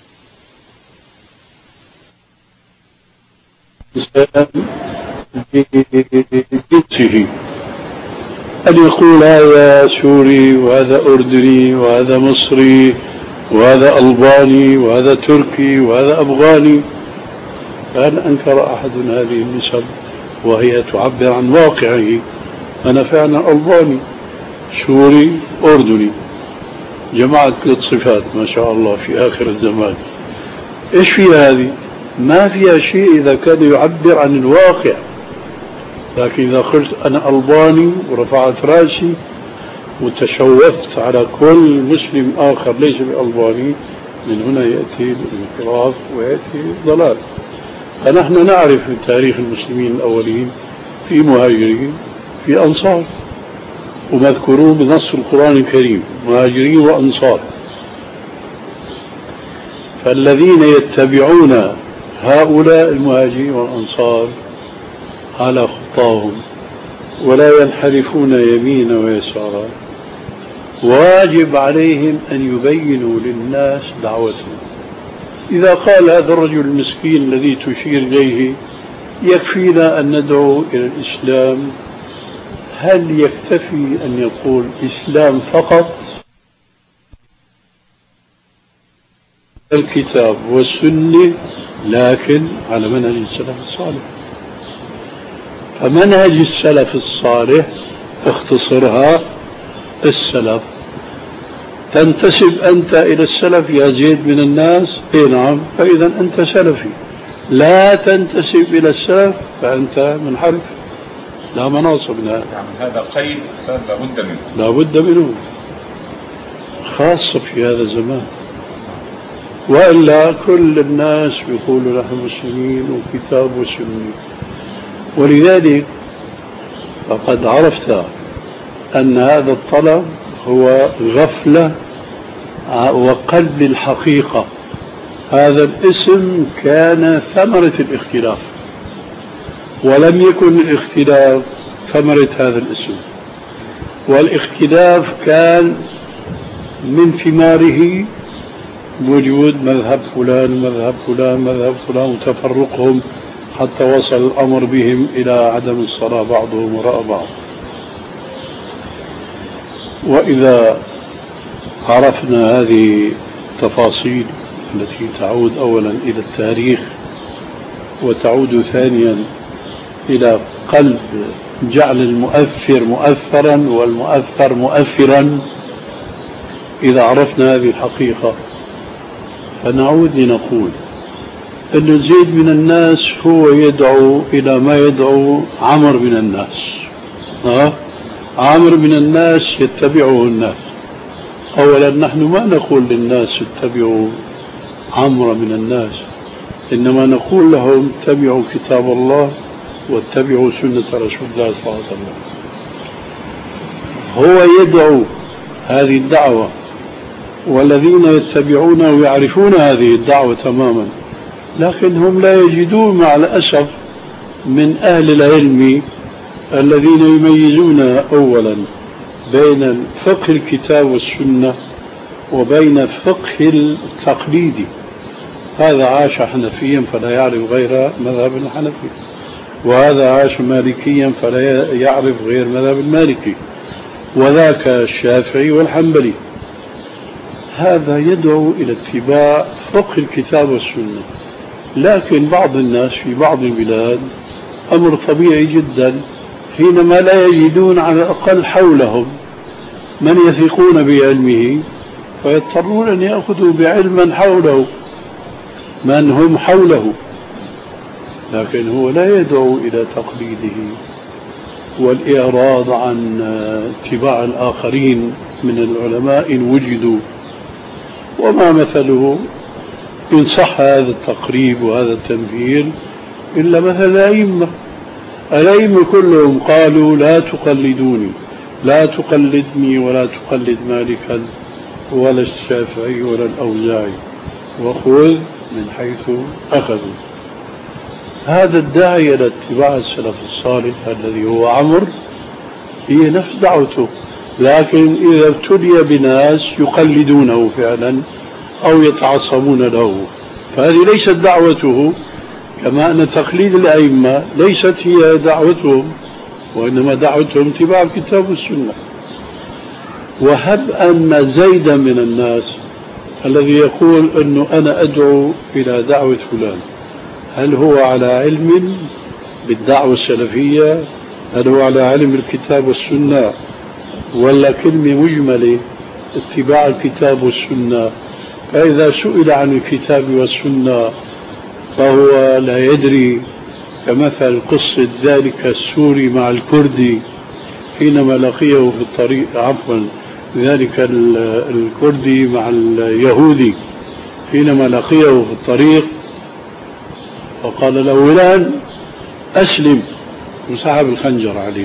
[SPEAKER 1] بجنسه أن يقول هذا سوري وهذا أردني وهذا مصري وهذا ألباني وهذا تركي وهذا أفغاني. فهل أنكر أحد هذه النسب وهي تعبر عن واقعه؟ أنا فعلا ألباني سوري أردني، جمعت 3 صفات ما شاء الله في آخر الزمان. إيش في هذه؟ ما فيها شيء إذا كان يعبر عن الواقع. لكن إذا قلت أنا ألباني ورفعت رأسي وتشوفت على كل مسلم آخر ليس بألباني، من هنا يأتي الانحراف ويأتي الضلال. فنحن نعرف من تاريخ المسلمين الأولين في مهاجرين في أنصار، ومذكورون بنص القرآن الكريم مهاجرين وأنصار. فالذين يتبعون هؤلاء المهاجرين والأنصار على خطاهم ولا ينحرفون يمينا ويسارا، واجب عليهم أن يبينوا للناس دعوتهم. إذا قال هذا الرجل المسكين الذي تشير إليه يكفينا أن ندعو إلى الإسلام، هل يكتفي أن يقول إسلام فقط؟ الكتاب والسنة، لكن على منهج السلف الصالح. فمنهج السلف الصالح اختصرها السلف. تنتسب أنت إلى السلف يا زيد من الناس؟ إيه نعم، فإذا أنت سلفي. لا تنتسب إلى السلف فأنت منحرف، لا مناص من هذا.
[SPEAKER 2] يعني هذا قيد لابد منه،
[SPEAKER 1] لابد منه، خاصة في هذا الزمان. وإلا كل الناس يقولوا نحن مسلمين وكتاب وسنة. ولذلك فقد عرفت أن هذا الطلب هو غفلة وقلب الحقيقة. هذا الاسم كان ثمرة الاختلاف، ولم يكن الاختلاف ثمرة هذا الاسم. والاختلاف كان من ثماره وجود مذهب فلان مذهب فلان مذهب فلان وتفرقهم حتى وصل الأمر بهم إلى عدم الصلاة بعضهم وراء بعض. وإذا عرفنا هذه التفاصيل التي تعود أولا إلى التاريخ وتعود ثانيا إلى قلب جعل المؤثر مؤثرا والمؤثر مؤثرا، إذا عرفنا هذه الحقيقة فنعود لنقول أن زيد من الناس هو يدعو إلى ما يدعو عمر من الناس. عمر من الناس يتبعه الناس. أولا نحن ما نقول للناس اتبعوا عمر من الناس، إنما نقول لهم اتبعوا كتاب الله واتبعوا سنة رسول الله صلى الله عليه وسلم. هو يدعو هذه الدعوة، والذين يتبعونه يعرفون هذه الدعوة تماما، لكن هم لا يجدون مع الأسف من أهل العلم الذين يميزون أولا بين فقه الكتاب والسنة وبين فقه التقليد. هذا عاش حنفيا فلا يعرف غير مذهب الحنفي، وهذا عاش مالكيا فلا يعرف غير مذهب المالكي، وذاك الشافعي والحنبلي. هذا يدعو إلى اتباع فقه الكتاب والسنة. لكن بعض الناس في بعض البلاد أمر طبيعي جدا، حينما لا يجدون على الأقل حولهم من يثقون بعلمه فيضطرون أن يأخذوا بعلم حوله، من هم حوله، لكن هو لا يدعو إلى تقليده والإعراض عن اتباع الآخرين من العلماء إن وجدوا. وما مثله إن صح هذا التقريب وهذا التمثيل إلا مثل الأئمة. الأئمة كلهم قالوا لا تقلدوني، لا تقلدني ولا تقلد مالكا ولا الشافعي ولا الأوزاعي، وخذ من حيث أخذوا. هذا الداعي إلى اتباع السلف الصالح الذي هو عمر هي نفس دعوته، لكن إذا ابتلي بناس يقلدونه فعلا أو يتعصبون له فهذه ليست دعوته، كما أن تقليد الأئمة ليست هي دعوتهم، وإنما دعوتهم اتباع الكتاب والسنة. وهب أن زيدا من الناس الذي يقول أنه أنا أدعو إلى دعوة فلان، هل هو على علم بالدعوة السلفية؟ هل هو على علم الكتاب والسنة؟ ولا كلمة مجملة اتباع الكتاب والسنة؟ فإذا سئل عن الكتاب والسنة فهو لا يدري، كمثل قصة ذلك السوري مع الكردي حينما لقيه في الطريق، عفوا ذلك الكردي مع اليهودي حينما لقيه في الطريق فقال له فلان أسلم، وسحب الخنجر عليه،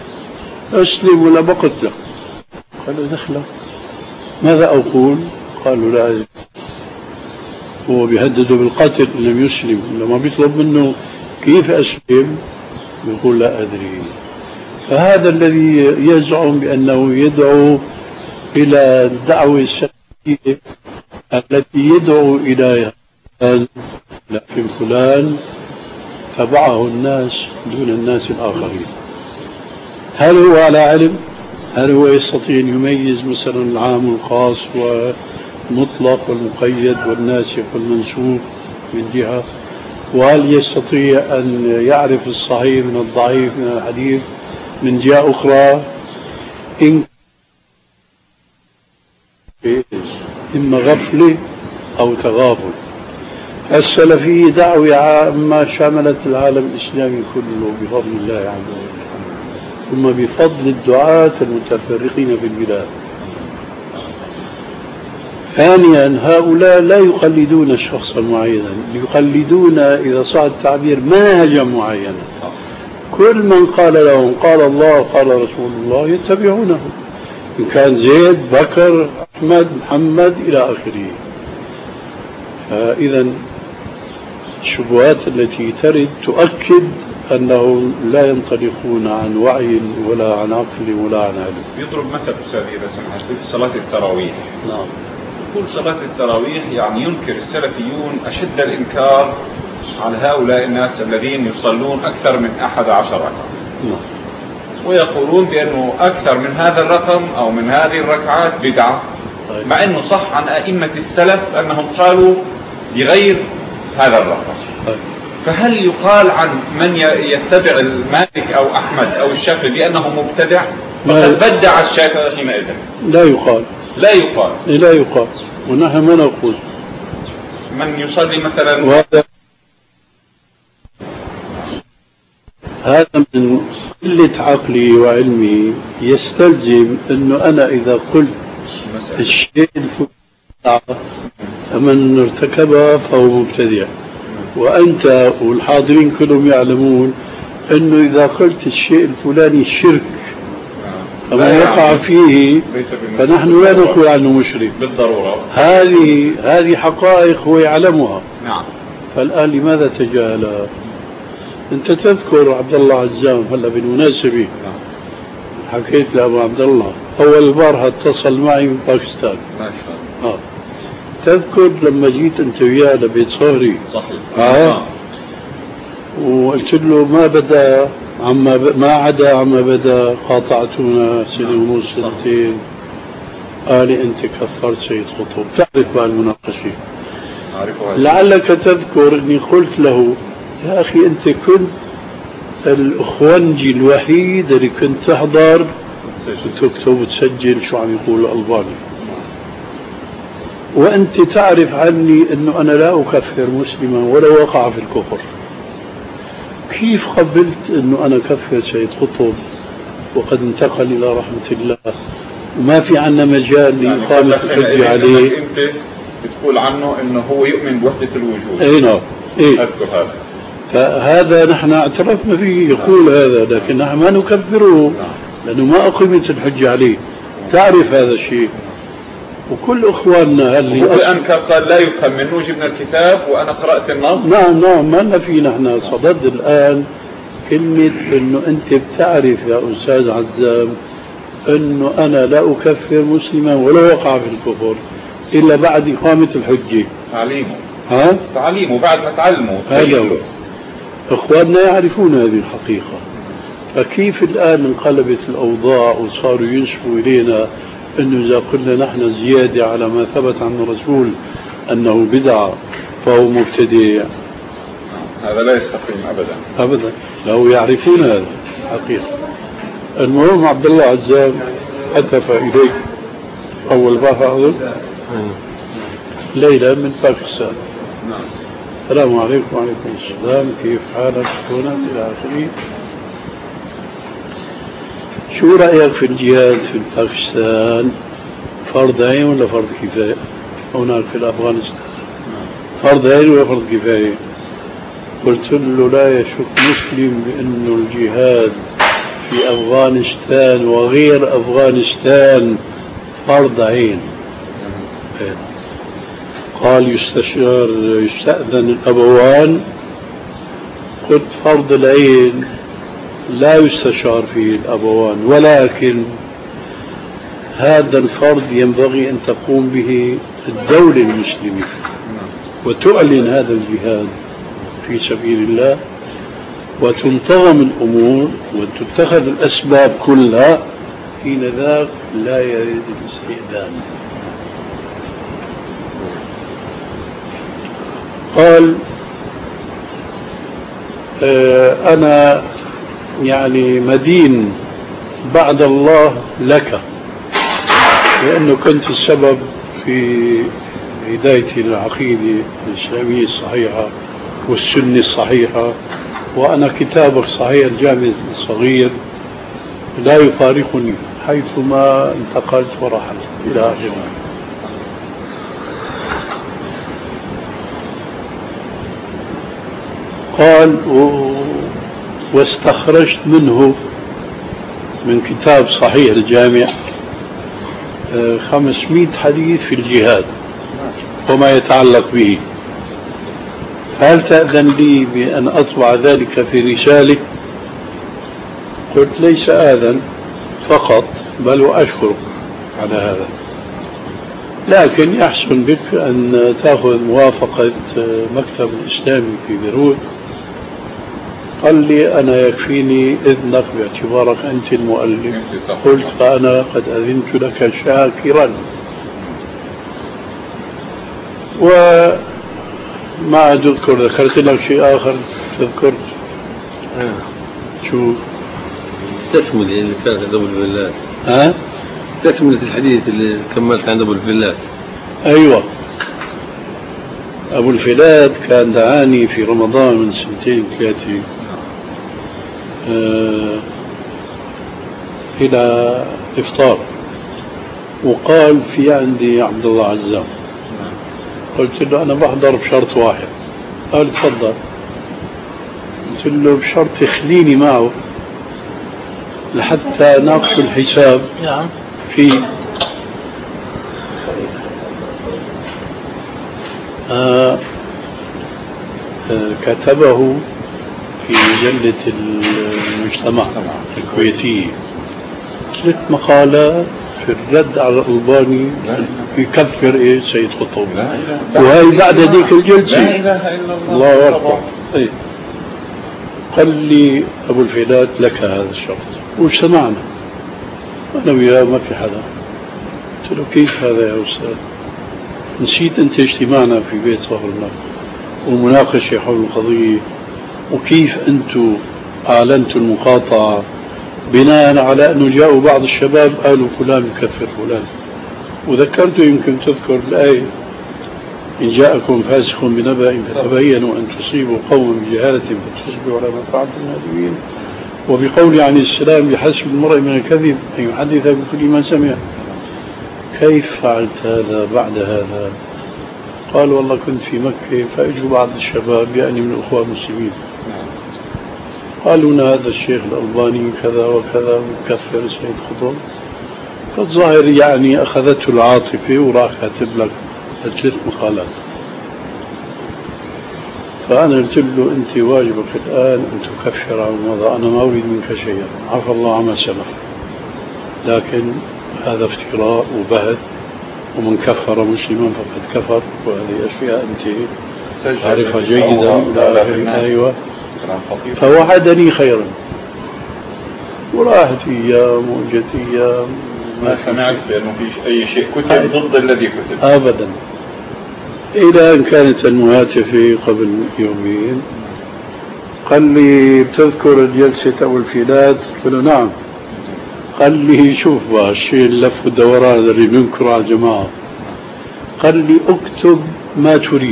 [SPEAKER 1] أسلم ولا بقتلك. قال دخله، ماذا أقول؟ قالوا لا أدري. هو بيهدده بالقتل إن لم يسلم، لما بيطلب منه كيف أسلم يقول لا أدري. فهذا الذي يزعم بأنه يدعو إلى الدعوة السلفية التي يدعو إليها لكن فلان تبعه الناس دون الناس الآخرين. هل هو على علم؟ هل هو يستطيع أن يميز مثلا العام والخاص والمطلق والمقيد والناسخ والمنسوخ من جهة؟ وهل يستطيع أن يعرف الصحيح من الضعيف من الحديث من جهة أخرى؟ إما غفلة أو تغافل. السلفية دعوة عامة شملت العالم الإسلامي كله بفضل الله عز وجل، ثم بفضل الدعاة المتفرقين في البلاد. ثانيا هؤلاء لا يقلدون شخصا معينا، يقلدون إذا صح التعبير منهجا معينا. كل من قال لهم قال الله قال رسول الله يتبعونه، إن كان زيد بكر أحمد محمد إلى آخره. فإذا الشبهات التي ترد تؤكد أنهم لا ينطلقون عن وعي ولا عن عقل ولا عن علم.
[SPEAKER 2] يضرب مثل أستاذ إذا سمحت في صلاة التراويح.
[SPEAKER 1] نعم.
[SPEAKER 2] يقول صلاة التراويح يعني ينكر السلفيون أشد الإنكار على هؤلاء الناس الذين يصلون أكثر من 11 ركعة.
[SPEAKER 1] نعم.
[SPEAKER 2] ويقولون بأنه أكثر من هذا الرقم أو من هذه الركعات بدعة، مع أنه صح عن أئمة السلف أنهم قالوا بغير هذا الرقم. فهل يقال عن من يتبع المالك أو أحمد أو الشافعي بأنه مبتدع؟ فقد بدع الشافعي حينئذ.
[SPEAKER 1] لا يقال.
[SPEAKER 2] لا يقال.
[SPEAKER 1] لا يقال، ونحن ما نقول.
[SPEAKER 2] من يصلي مثلا،
[SPEAKER 1] وهذا من قلة عقلي وعلمي يستلزم أنه أنا إذا قلت الشيء الفلاني فمن ارتكبه فهو مبتدع، وأنت والحاضرين كلهم يعلمون أنه إذا قلت الشيء الفلاني شرك فما يقع فيه فنحن لا نقول عنه مشرك
[SPEAKER 2] بالضرورة.
[SPEAKER 1] هذه حقائق هو يعلمها.
[SPEAKER 2] نعم.
[SPEAKER 1] فالآن لماذا تجاهلها؟ أنت تذكر عبد الله عزام هلا بالمناسبة حكيت لأبو عبد الله أول مرة اتصل معي من باكستان.
[SPEAKER 2] ما شاء الله.
[SPEAKER 1] تذكر لما جيت أنت وياه لبيت صهري؟
[SPEAKER 2] صحيح.
[SPEAKER 1] وقلت له ما عدا عما بدا قاطعتنا سنة ونص سنتين. قال أنت كفرت سيد قطب. تعرف مع المناقشة. لعلك تذكر أني قلت له يا أخي أنت كنت الأخوانجي الوحيد اللي كنت تحضر وتكتب وتسجل شو عم يقول الألباني، وأنت تعرف عني أنه أنا لا أكفر مسلما ولا وقع في الكفر. كيف قبلت أنه أنا كفر سيد قطب وقد انتقل إلى رحمة الله وما في عنا مجال لإقامة الحجة عليه؟
[SPEAKER 2] أنت بتقول عنه أنه هو يؤمن بوحدة الوجود.
[SPEAKER 1] أي نعم.
[SPEAKER 2] أذكر هذا.
[SPEAKER 1] فهذا نحن اعترفنا فيه يقول هذا، لكن نحن ما نكفره لأنه ما أقيمت الحجة عليه. تعرف هذا الشيء. وكل إخواننا
[SPEAKER 2] اللي أنكر قال لا يفهم منه، جبنا الكتاب وأنا قرأت النص.
[SPEAKER 1] نعم ما لنا فيه نحن صدد الآن كلمة أنه أنت بتعرف يا أستاذ عزام أنه أنا لا أكفر مسلما ولا وقع في الكفر إلا بعد إقامة الحجة.
[SPEAKER 2] تعليمه بعد ما تعلموا.
[SPEAKER 1] هذا هو. إخواننا يعرفون هذه الحقيقة. فكيف الآن انقلبت الأوضاع وصاروا ينسبوا إلينا أنه إذا قلنا نحن زيادة على ما ثبت عن الرسول أنه بدعة فهو مبتدع؟
[SPEAKER 2] هذا لا يستقيم
[SPEAKER 1] أبدا. لو يعرفون هذا حقيقة. المهم عبد الله عزام هتف إليك أول مرة ليلة من باكستان. السلام عليكم. وعليكم السلام، كيف حالك هنا إلى آخره. شو رأيك في الجهاد في باكستان؟ فرض عين ولا فرض كفاية؟ هناك في أفغانستان فرض عين ولا فرض كفاية؟ قلت له لا يشك مسلم بأنه الجهاد في أفغانستان وغير أفغانستان فرض عين. قال يستأذن الأبوان. قلت فرض العين لا يستشار فيه الأبوان، ولكن هذا الفرض ينبغي أن تقوم به الدولة المسلمة وتعلن هذا الجهاد في سبيل الله وتنتظم الأمور وتتخذ الأسباب كلها. حين ذاك لا يريد الاستئذان. قال أنا يعني مدين بعد الله لك لأنه كنت السبب في هدايتي للعقيدة الإسلامية الصحيحة والسنة الصحيحة، وأنا كتابك صحيح الجامع الصغير لا يفارقني حيثما انتقلت ورحلت إلى آخره. قال واستخرجت منه من كتاب صحيح الجامع 500 حديث في الجهاد وما يتعلق به. هل تأذن لي بأن أطبع ذلك في رسالة؟ قلت ليس آذن فقط بل وأشكرك على هذا، لكن يحسن بك أن تأخذ موافقة مكتب الإسلامي في بيروت. قال لي أنا يكفيني إذنك باعتبارك أنت المؤلف. قلت فأنا قد أذنت لك شاكرا. وما أذكر ذكرت لك شيء آخر تذكرت.
[SPEAKER 5] شو تشمل يعني كان هذا بالله تكملة الحديث اللي كملت عند أبو الفلاس.
[SPEAKER 1] أيوة، أبو الفلاد كان دعاني في رمضان من 2-3 إلى إفطار، وقال في عندي عبد الله عزام. قلت له أنا بحضر بشرط واحد. قال تفضل. قلت له بشرط يخليني معه لحتى ناقش الحساب في كتبه في مجلة المجتمع الكويتية 3 مقالات في الرد على الألباني يكفر إيه سيد قطب، وهي بعد ذيك الجلسة.
[SPEAKER 2] لا إله إلا
[SPEAKER 1] الله أكبر. قال لي أبو الفيلات لك هذا الشرط، واجتمعنا أنا وياه ما في حدا. قلت له كيف هذا يا أستاذ؟ نسيت أنت اجتماعنا في بيت صهر النفط والمناقشة حول القضية، وكيف أنتم أعلنتوا المقاطعة بناء على أنه جاءوا بعض الشباب قالوا فلان يكفر فلان، وذكرته يمكن تذكر الآية إن جاءكم فاسق بنبأ فتبينوا أن تصيبوا قوما بجهالة فتصبحوا على ما فعلتم نادمين، وبقول عن السلام بحسب المرء من الكذب أن يحدث بكل ما سمع. كيف فعلت هذا بعد هذا؟ قال والله كنت في مكة فأجوا بعض الشباب يعني من الأخوة المسلمين قالوا لنا هذا الشيخ الألباني كذا وكذا مكفر سيد خطب، فالظاهر يعني أخذته العاطفة وراح كاتب لك 3 مقالات. فأنا قلت له أنت واجبك الآن أن تكفر عن ماذا، أنا ما أريد منك شيئا، عفى الله عما سلف، لكن هذا افتراء وبهت، ومن كفر مسلما فقد كفر، وهذه أشياء أنت تعرفها جيدا إلى آخر. أيوة. فوعدني خيرا، وراحت أيام وجت أيام
[SPEAKER 2] ما سمعت بأنه في أي شيء كتب ضد الذي كتب
[SPEAKER 1] أبدا، إلى أن كانت المهاتفة قبل يومين قال لي بتذكر جلسة أبو الفيلات؟ قلت له نعم. قال لي شوف بقى الشيء اللف والدوران اللي بننكر على الجماعة، قال لي اكتب ما تريد،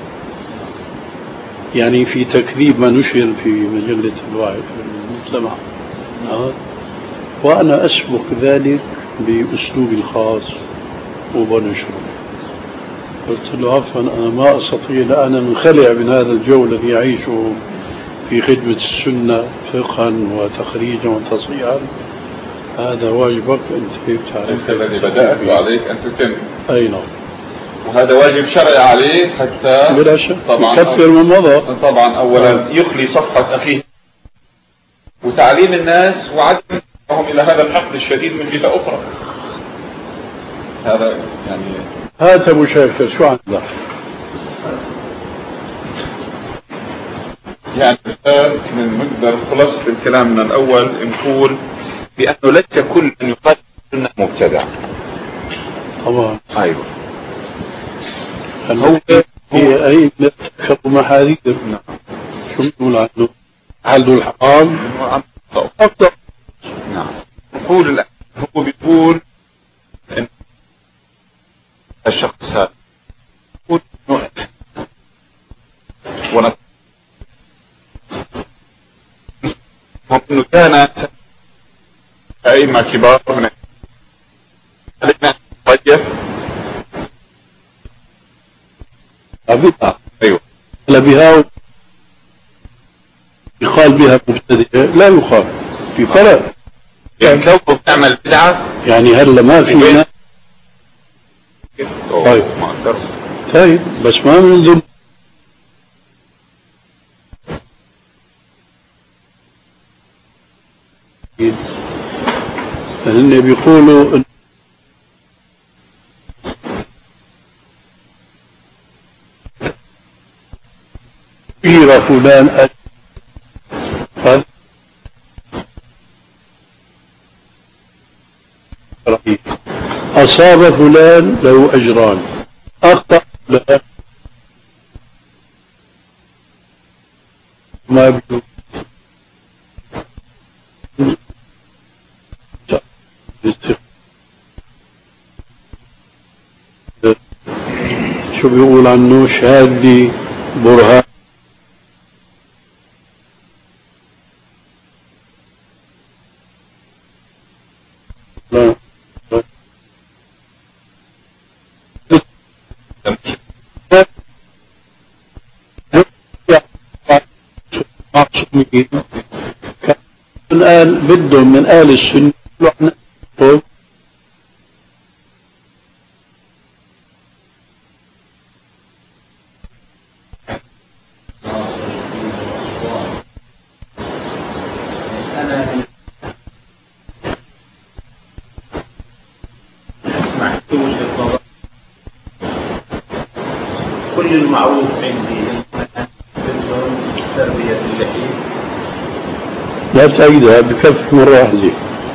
[SPEAKER 1] يعني في تكذيب ما نشر في مجلة الوعي في المجتمع، وأنا أسبق ذلك بأسلوبي الخاص وبنشره. قلت له عفوا أنا ما أستطيع الآن أن أنخلع من هذا الجو الذي يعيشه في خدمة السنة فقها وتخريجا وتصحيحا، هذا واجبك أنت تعرف.
[SPEAKER 2] أنت الذي بدأت وعليك أن تتم.
[SPEAKER 1] أي نعم.
[SPEAKER 2] وهذا واجب شرعي عليه حتى
[SPEAKER 1] بلا شك
[SPEAKER 2] طبعا
[SPEAKER 1] يكثر من مضى.
[SPEAKER 2] طبعا أولا يخلي صفحة أخيه وتعليم الناس وعدم إلى هذا الحقد الشديد من جهة أخرى. هذا يعني
[SPEAKER 1] هات أبو شاكر شو عندك؟
[SPEAKER 2] يعني نقدر خلاصة كلامنا الأول نقول بأنه ليس كل من يقدم السنة مبتدع.
[SPEAKER 1] طبعا.
[SPEAKER 2] أيوه.
[SPEAKER 1] هو هي أي نتذكر محاذير.
[SPEAKER 2] نعم.
[SPEAKER 1] شو نقول عنه؟ حل الحرام أفضل.
[SPEAKER 2] نعم. نقول الآن هو بيقول إن الشخص هذا يقول إنه كان أئمة كبار من علينا طيب
[SPEAKER 1] أبدا.
[SPEAKER 2] أيوه.
[SPEAKER 1] لا بها يقال بها مبتدئ، لا يقال في فرق.
[SPEAKER 2] يعني لو بتعمل بدعة
[SPEAKER 1] يعني هلا ما في ناس. طيب
[SPEAKER 2] ما أقدر.
[SPEAKER 1] طيب بس ما من ضمن لأن بيقولوا كبير فلان أصاب فلان له أجران، أخطأ فلان ما بدو شو بيقول عنه شهادي برهان الآن بدهم من آل السنة
[SPEAKER 4] كل المعروف عندي منهم تربية اللحية.
[SPEAKER 1] لا تعيدها بكف مرة واحدة.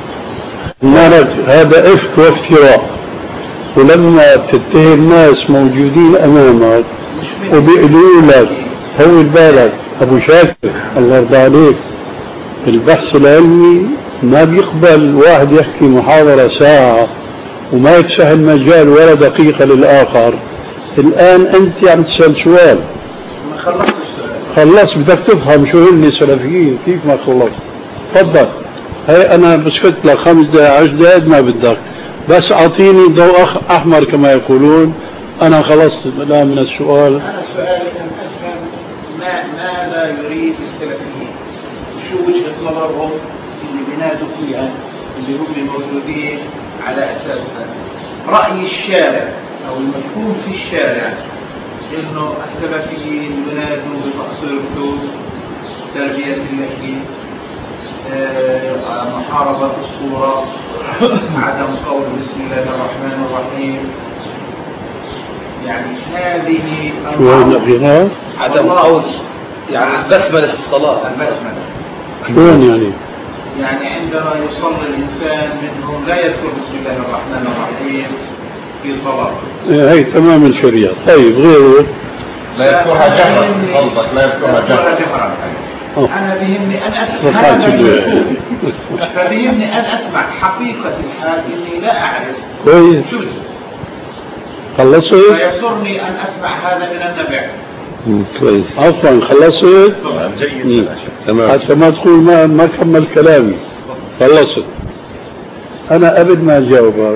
[SPEAKER 1] هذا إفك وافتراء، ولما تتهم ناس موجودين أمامك وبيقولوا لك طول بالك أبو شاكر الله يرضى عليك، البحث العلمي ما بيقبل واحد يحكي محاضرة ساعة وما يفسح المجال ولا دقيقة للآخر. الآن أنت عم تسأل سؤال
[SPEAKER 4] ما خلصتش.
[SPEAKER 1] خلص، بدك تفهم شو هن السلفيين كيف ما خلص. تفضل، هاي أنا بسكت لك 5 دقائق 10 دقائق ما بدك، بس أعطيني ضوء أحمر كما يقولون. أنا خلصت الآن من السؤال.
[SPEAKER 4] أنا سؤالي أن أفهم ماذا يريد السلفيين، شو وجهة نظرهم اللي بينادوا فيها، اللي هم موجودين على أساسها. رأي الشارع أو المفهوم في الشارع إنه السلفيين بينادوا بتقصير الحدود، تربية اللحية، محاربة الصورة، عدم قول بسم الله الرحمن الرحيم. يعني هذه
[SPEAKER 5] عدم قول يعني البسملة في الصلاة.
[SPEAKER 4] البسملة
[SPEAKER 1] شلون
[SPEAKER 4] يعني عندما يصلي الإنسان منهم لا يذكر بسم الله الرحمن الرحيم في صلاته.
[SPEAKER 1] هي تمام الشريعة. طيب غيره
[SPEAKER 5] لا يذكرها جهرا، قصدك لا يذكرها جهرا.
[SPEAKER 4] أنا بيهمني أن أسمع هذا المفهوم، فبيهمني أن أسمع حقيقة الحال إني لا أعرف.
[SPEAKER 1] كويس خلصت؟
[SPEAKER 4] فيسرني أن أسمع هذا من النبع.
[SPEAKER 1] كويس عفوا خلصت؟
[SPEAKER 5] جيد تمام.
[SPEAKER 1] حتى ما تقول ما كمل كلامي. خلصت. أنا أبد ما أجاوبك.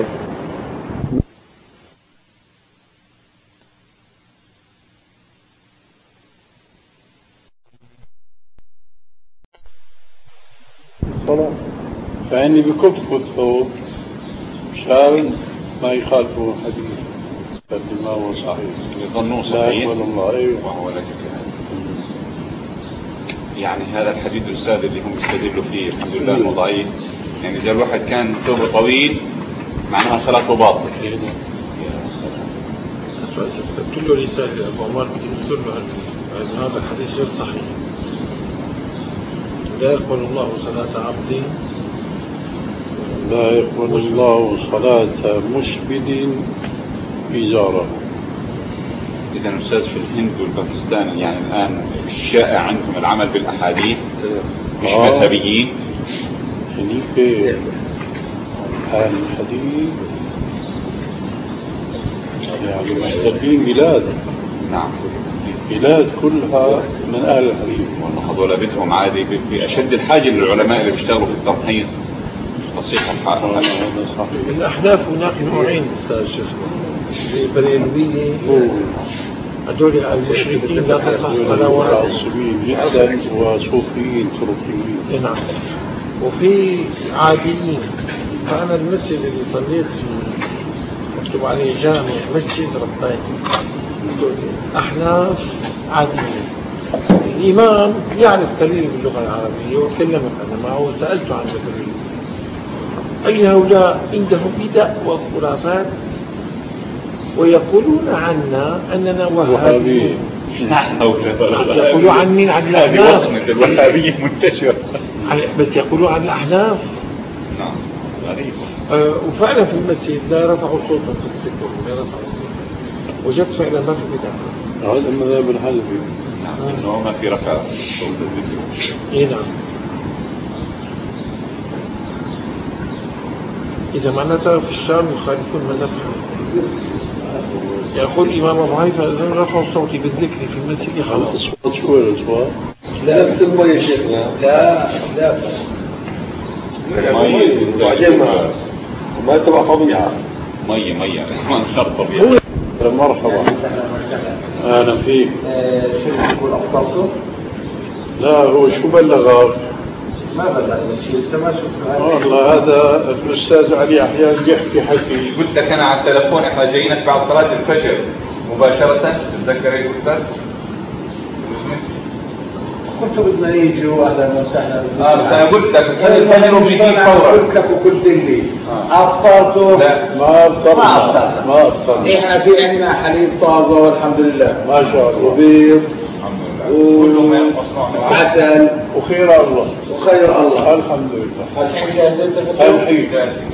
[SPEAKER 1] فإني بكف الثوب مشان ما يخالفوا حديث ما هو صحيح
[SPEAKER 2] يظنون صحيح
[SPEAKER 1] والله
[SPEAKER 2] وهو ليس كذلك. يعني هذا الحديث الأستاذ اللي هم يستدلوا فيه الحمد لله انه ضعيف. يعني إذا الواحد كان ثوبه طويل معناها صلاته باطلة.
[SPEAKER 3] قلت له رسالة أبو عمر بدي أقول له هذا الحديث غير صحيح. لا يقبل الله صلاة عبد،
[SPEAKER 1] لا يقبل الله صلاة مسبد إزاره.
[SPEAKER 2] إذا أستاذ في الهند والباكستان يعني الآن الشائع عندهم العمل بالأحاديث مش مذهبيين.
[SPEAKER 1] هنيك أهل الحديث يعني محتلين بلاد.
[SPEAKER 2] نعم
[SPEAKER 1] بلاد كلها من أهل الحديث.
[SPEAKER 2] والله هذول بدهم عادي بأشد الحاجة للعلماء اللي بيشتغلوا في التمحيص تصحيح الحال.
[SPEAKER 1] هذا صحيح.
[SPEAKER 3] الأحناف هناك نوعين أستاذ شيخنا، البريلوية هذول المشركين لا تصح ولا
[SPEAKER 1] متعصبين جدا وصوفيين تركيين.
[SPEAKER 3] نعم. وفي عاديين. فأنا المسجد اللي صليت فيه مكتوب عليه جامع مسجد رباني، أحناف عاديين. الإمام يعرف قليل باللغة العربية وكلمت أنا معه وسألته عن ذلك. أي هؤلاء عندهم بدع وخرافات ويقولون عنا أننا وهابيين. يقولوا عن مين؟ عن الأحناف.
[SPEAKER 2] الوهابية منتشرة
[SPEAKER 3] بس يقولوا عن الأحناف.
[SPEAKER 2] نعم غريب.
[SPEAKER 3] وفعلا في المسجد لا رفعوا صوتا في الذكر، لا رفعوا صوتا. وجدت فعلا ما في بدع.
[SPEAKER 1] هذا المذهب الحنفي.
[SPEAKER 2] نعم إنه ما في رفع صوت الذكر.
[SPEAKER 3] إيه نعم. إذا معناتها في الشام يخالفون مذهب يقول الإمام أبو حنيفة رفع صوتي بالذكر في المسجد خلاص.
[SPEAKER 1] الصوت شو الأصوات؟
[SPEAKER 3] لا نفس المية يا شيخنا. لا
[SPEAKER 5] وبعدين ما تبع طبيعة.
[SPEAKER 2] مية ما شرط طبيعي.
[SPEAKER 1] مرحبا. أهلا فيك.
[SPEAKER 4] شو يقول أفضلته؟
[SPEAKER 1] لا هو شو بلغك؟
[SPEAKER 4] ما بلغني شيء لسه ما شفت.
[SPEAKER 1] والله هذا الأستاذ علي أحيان يحكي حكي.
[SPEAKER 2] قلت لك أنا على التلفون إحنا جايينك بعد صلاة الفجر مباشرة. تتذكر إيه قلت؟
[SPEAKER 4] كنت بدنا نيجوا أهلا وسهلا.
[SPEAKER 2] بس أنا قلت لك صلاة الفجر وبيجيك فورا.
[SPEAKER 4] قلت لك وقلت لي أفطرتوا؟
[SPEAKER 2] لا
[SPEAKER 1] ما أفطرنا.
[SPEAKER 4] إحنا في عندنا حليب طازة والحمد لله.
[SPEAKER 1] ما شاء الله.
[SPEAKER 4] وبيض
[SPEAKER 2] كلهم
[SPEAKER 4] وعسل
[SPEAKER 1] وخير الله.
[SPEAKER 4] وخير الله.
[SPEAKER 1] الحمد لله.
[SPEAKER 4] الحين جاهز أنت في الطبخ؟
[SPEAKER 1] الحين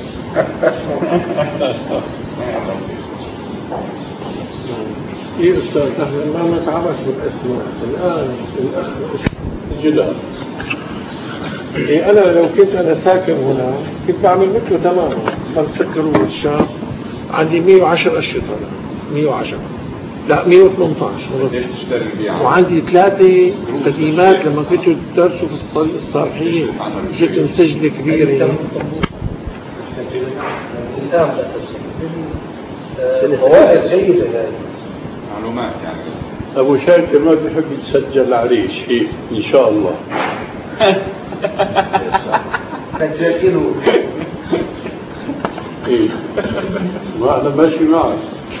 [SPEAKER 3] إيه أستاذ نحن ما نتعبش بالأسماء الآن الأخ
[SPEAKER 1] جدا.
[SPEAKER 3] إيه أنا لو كنت أنا ساكن هنا كنت بعمل مثله تماما. بتذكروا الشاب عندي 110 أشرطة أنا 110 لا 118
[SPEAKER 2] ليش تشتري البيعة؟
[SPEAKER 3] وعندي 3 تقييمات لما كنتوا تدرسوا في الصالحين جبت مسجلة كبيرة.
[SPEAKER 4] فوائد جيدة
[SPEAKER 2] معلومات يعني.
[SPEAKER 1] أبو شاكر ما بيحب يتسجل عليه شيء إن شاء الله.
[SPEAKER 4] سجلوا.
[SPEAKER 1] إيه ما أنا ماشي معك.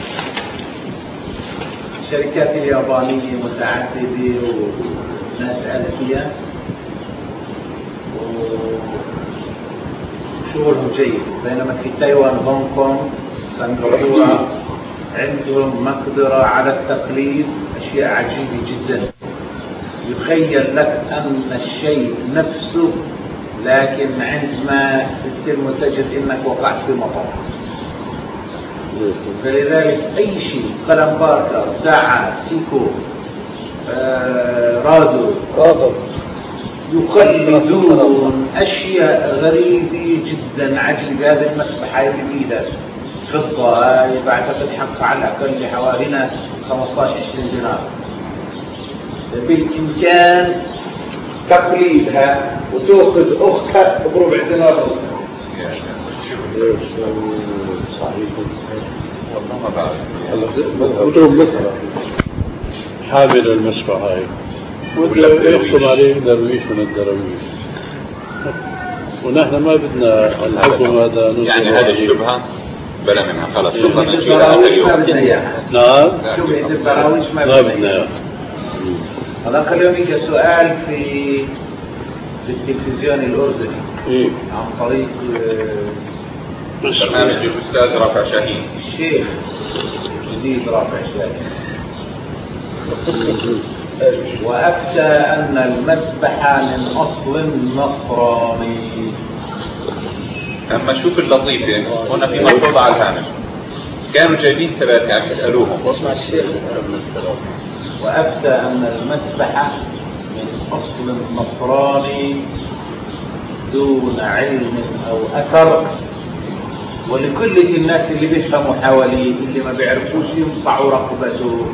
[SPEAKER 4] الشركات اليابانية متعددة وناس ألفية وشغلهم جيد، بينما في تايوان هونغ كونغ سنغافورة عندهم مقدرة على التقليد أشياء عجيبة جدا. يخيل لك أن الشيء نفسه، لكن عندما تتم تجد أنك وقعت في مطار. فلذلك أي شيء قلم باركر، ساعة، سيكو، رادو يقلدون أشياء غريبة جدا عجيبة. هذه المسبحة اللي فيها فضة بعتقد حق على الأقل حوالينا 15-20 دينار. بالإمكان تقليدها وتأخذ أختها بربع دينار.
[SPEAKER 1] صحيح.
[SPEAKER 2] والله ما بعرف.
[SPEAKER 1] بدهم مثلا حامل المسبح هاي ويحكم عليه درويش من الدرويش. ونحن ما بدنا الحكم هذا
[SPEAKER 2] يعني هذه الشبهة بلا منها خلاص.
[SPEAKER 4] ما بدنا إياها.
[SPEAKER 1] نعم
[SPEAKER 4] شبهة الدراويش ما
[SPEAKER 1] ما
[SPEAKER 4] بدنا
[SPEAKER 1] بدنا
[SPEAKER 4] إياها. هذاك اليوم يجي سؤال في التلفزيون الأردني
[SPEAKER 1] إيه
[SPEAKER 4] عن طريق
[SPEAKER 2] برنامج الأستاذ رافع شاهين.
[SPEAKER 4] الشيخ جديد رافع شاهين، وأفتى أن المسبحة من أصل نصراني.
[SPEAKER 2] أما شوف اللطيفة هنا في ملحوظة على الهامش، كانوا جايبين 3 عم يسألوهم.
[SPEAKER 4] اسمع الشيخ. وأفتى أن المسبحة من أصل نصراني دون علم أو أثر، ولكل الناس اللي بيفهموا حواليه اللي ما بيعرفوش يمصعوا رقبته.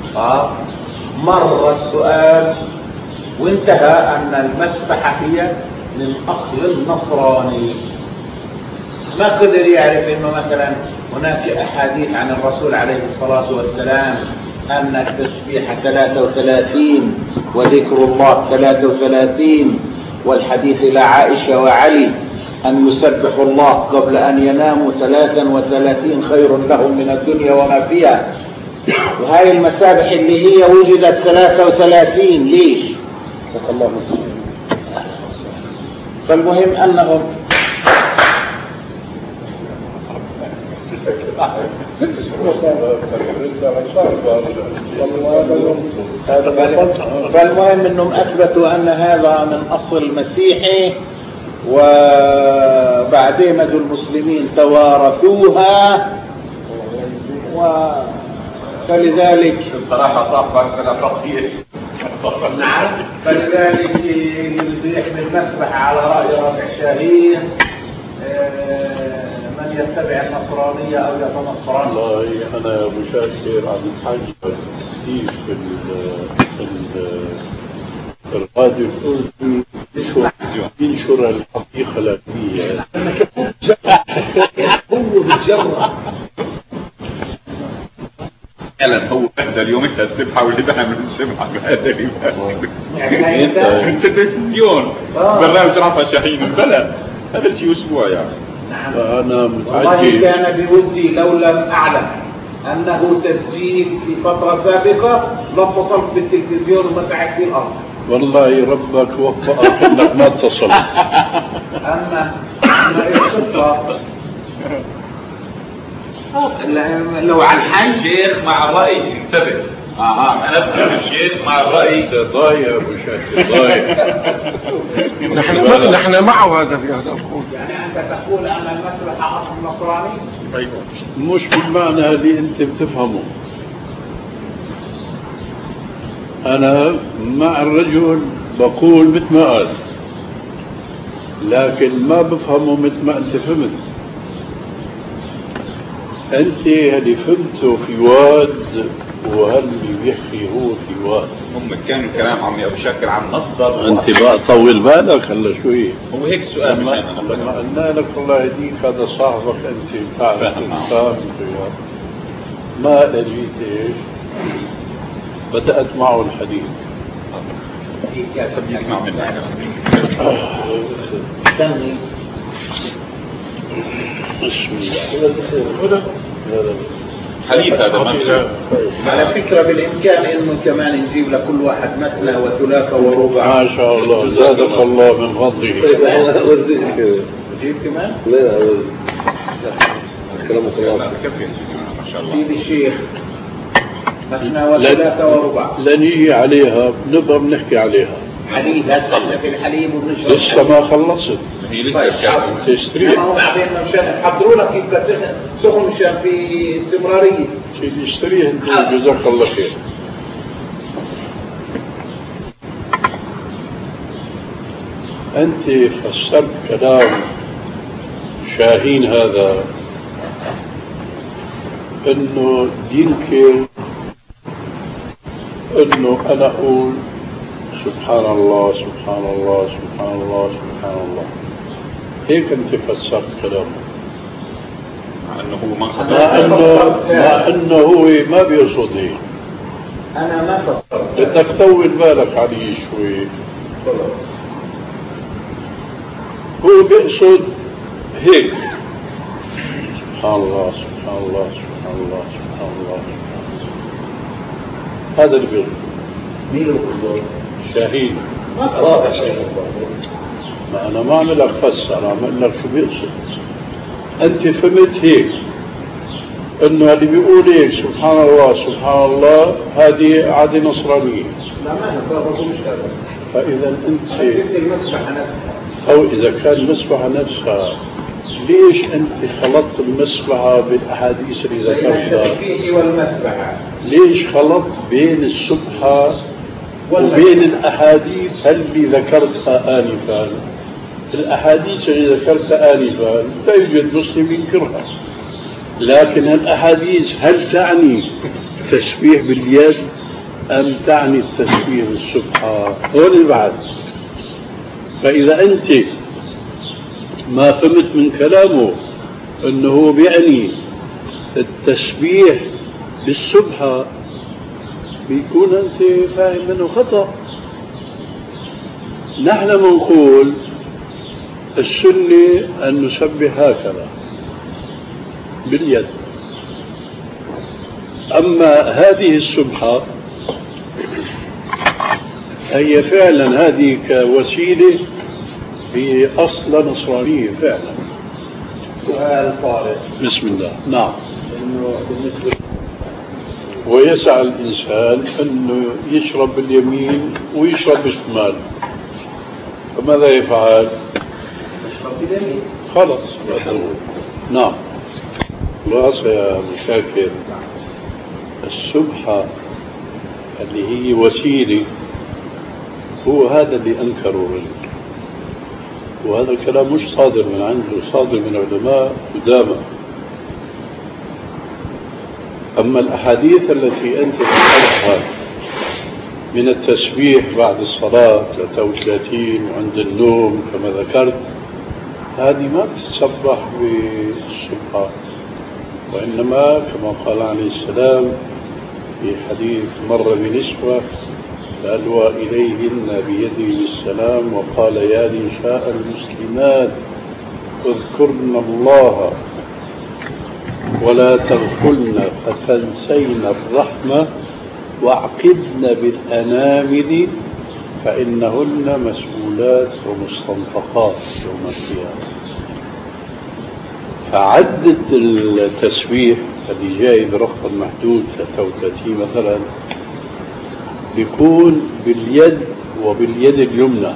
[SPEAKER 4] مر السؤال وانتهى أن المسبحة هي من أصل نصراني. ما قدر يعرف أنه مثلا هناك أحاديث عن الرسول عليه الصلاة والسلام أن التسبيح 33 وذكر الله 33، والحديث إلى عائشة وعلي أن يسبحوا الله قبل أن يناموا 33 خير لهم من الدنيا وما فيها. وهذه المسابح اللي هي وجدت 33 ليش؟ سك الله مسلم. فالمهم أنهم فالمهم أنهم أثبتوا أن هذا من أصل مسيحي، وبعدين المسلمين توارثوها، فلذلك
[SPEAKER 2] بصراحة صاحبك بلا فقيه.
[SPEAKER 4] نعم. فلذلك اللي يحمل المسبح على رأي رافع شاهين من يتبع النصرانية أو يتنصران؟
[SPEAKER 1] والله أنا يا أبو شاكر عم أتحجج كثير في الراديو الأردني ينشر الحقيقة العلمية.
[SPEAKER 3] هو بتجرب
[SPEAKER 2] فعلا هو هذا اليوم انت السبحه واللي بيعمل السبحه بهذا اليوم التلفزيون برنامج رافع شاهين بلا هذا شيء اسبوع يعني.
[SPEAKER 1] فأنا
[SPEAKER 4] والله
[SPEAKER 1] متعجب.
[SPEAKER 4] كان بودي لو لم أعلم أنه تسجيل في فترة سابقة لاتصلت بالتلفزيون ومسحت في الأرض.
[SPEAKER 1] والله ربك وفقك انك ما اتصلت.
[SPEAKER 4] أما القصة لو على الحي
[SPEAKER 2] الشيخ مع الرأي انتبه. انا بفهم الشيخ مع الرأي
[SPEAKER 1] ضايع يا ابو شاكر ضايع.
[SPEAKER 3] نحن معه هذا في هذا القول.
[SPEAKER 4] يعني أنت تقول أن المسبح أصل نصراني؟
[SPEAKER 1] مش بالمعنى اللي انت بتفهمه. انا مع الرجل بقول مثل ما قال، لكن ما بفهمه مثل ما انت فهمت. انت اللي فهمته في واد وهاللي بيحكي هو في واد.
[SPEAKER 2] هم كان الكلام عمي ابو شاكر عن مصدر.
[SPEAKER 1] انت بقى طول بالك هلا شوي.
[SPEAKER 2] هو هيك السؤال
[SPEAKER 1] لما قلنا لك الله يهديك هذا صاحبك انت بتعرف فاهم ما اجيت ايش بدأت معه الحديث.
[SPEAKER 2] يسمع منك.
[SPEAKER 4] استني.
[SPEAKER 1] بسم الله.
[SPEAKER 2] حديث هذا ما
[SPEAKER 4] على فكرة بالإمكان إنه كمان نجيب لكل واحد مثله وثلاثة وربع.
[SPEAKER 1] ما شاء الله زادك الله من فضله.
[SPEAKER 4] نجيب كمان؟
[SPEAKER 5] لا كلامك الله.
[SPEAKER 2] ما شاء الله.
[SPEAKER 4] سيدي الشيخ مثنى وثلاثة وربع.
[SPEAKER 1] لنيجي عليها بنقدر نحكي عليها.
[SPEAKER 4] حليب هذا في الحليب وبنشرب.
[SPEAKER 1] لسه ما خلصت.
[SPEAKER 2] هي لسه
[SPEAKER 1] تشتري.
[SPEAKER 4] ما هو بعدين مشان حضروا لك يبقى سخن مشان في استمرارية.
[SPEAKER 1] شيء اشتريه انت جزاك الله خير. انت فسرت كلام شاهين هذا انه ينكر انه انا اقول سبحان الله سبحان الله سبحان الله سبحان الله. هيك انت فسرت كلامه.
[SPEAKER 2] انه هو
[SPEAKER 1] مع انه هو ما بيقصد هيك.
[SPEAKER 4] أنا ما فسرت.
[SPEAKER 1] بدك طول بالك عليه شوي. هو بيقصد هيك سبحان الله سبحان الله سبحان الله سبحان الله سبحان الله. هذا اللي بيقصد.
[SPEAKER 4] مين اللي بيقصد؟
[SPEAKER 1] شاهين.
[SPEAKER 4] ما قرأت شيء.
[SPEAKER 1] ما أنا ما عم لك فسر، عم لك شو بيقصد. أنت فهمت هيك إنه اللي بيقول هيك سبحان الله سبحان الله هذه عادة نصرانية.
[SPEAKER 4] لا ما نفرضه مش هذا.
[SPEAKER 1] فإذا أنت
[SPEAKER 4] جبت المسبحة نفسها.
[SPEAKER 1] أو إذا كان المسبحة نفسها ليش أنت خلطت المسبحة بالأحاديث اللي ذكرتها؟
[SPEAKER 4] التسبيح والمسبحة.
[SPEAKER 1] ليش خلطت بين السبحة وبين الأحاديث اللي ذكرتها آنفا؟ الأحاديث اللي ذكرتها آنفا لا يوجد مسلم ينكرها، لكن الأحاديث هل تعني التسبيح باليد أم تعني التسبيح بالسبحة؟ هون البعض. فإذا أنت ما فهمت من كلامه أنه هو بيعني التسبيح بالسبحة بيكون أنت فاهم منه خطأ. نحن منقول السنة أن نسبح هكذا باليد. أما هذه السبحة هي فعلا هذه كوسيلة هي أصل نصرانية فعلا.
[SPEAKER 4] سؤال طارئ.
[SPEAKER 1] بسم الله. نعم.
[SPEAKER 4] إنه بالنسبة
[SPEAKER 1] ويسعى الإنسان أنه يشرب باليمين ويشرب بالشمال، فماذا يفعل؟
[SPEAKER 4] يشرب باليمين.
[SPEAKER 1] خلص. نعم. خلاص يا مشاكل. السبحة اللي هي وسيلة هو هذا اللي أنكره الرجل. وهذا الكلام مش صادر من عنده، صادر من علماء قدامى. أما الأحاديث التي أنت ذكرتها من التسبيح بعد الصلاة 33 وعند النوم كما ذكرت، هذه ما تتصبح بالسبحة، وإنما كما قال عليه السلام في حديث مر بنسوة فألوى إليهن بيده بالسلام وقال يا نساء المسلمات اذكرن الله ولا تغفلن فتنسين الرحمة واعقدن بالأنامل فإنهن مسؤولات ومستنطقات يوم القيامة. فعدة التسبيح اللي جاي برقم محدود 33 مثلا بيكون باليد وباليد اليمنى.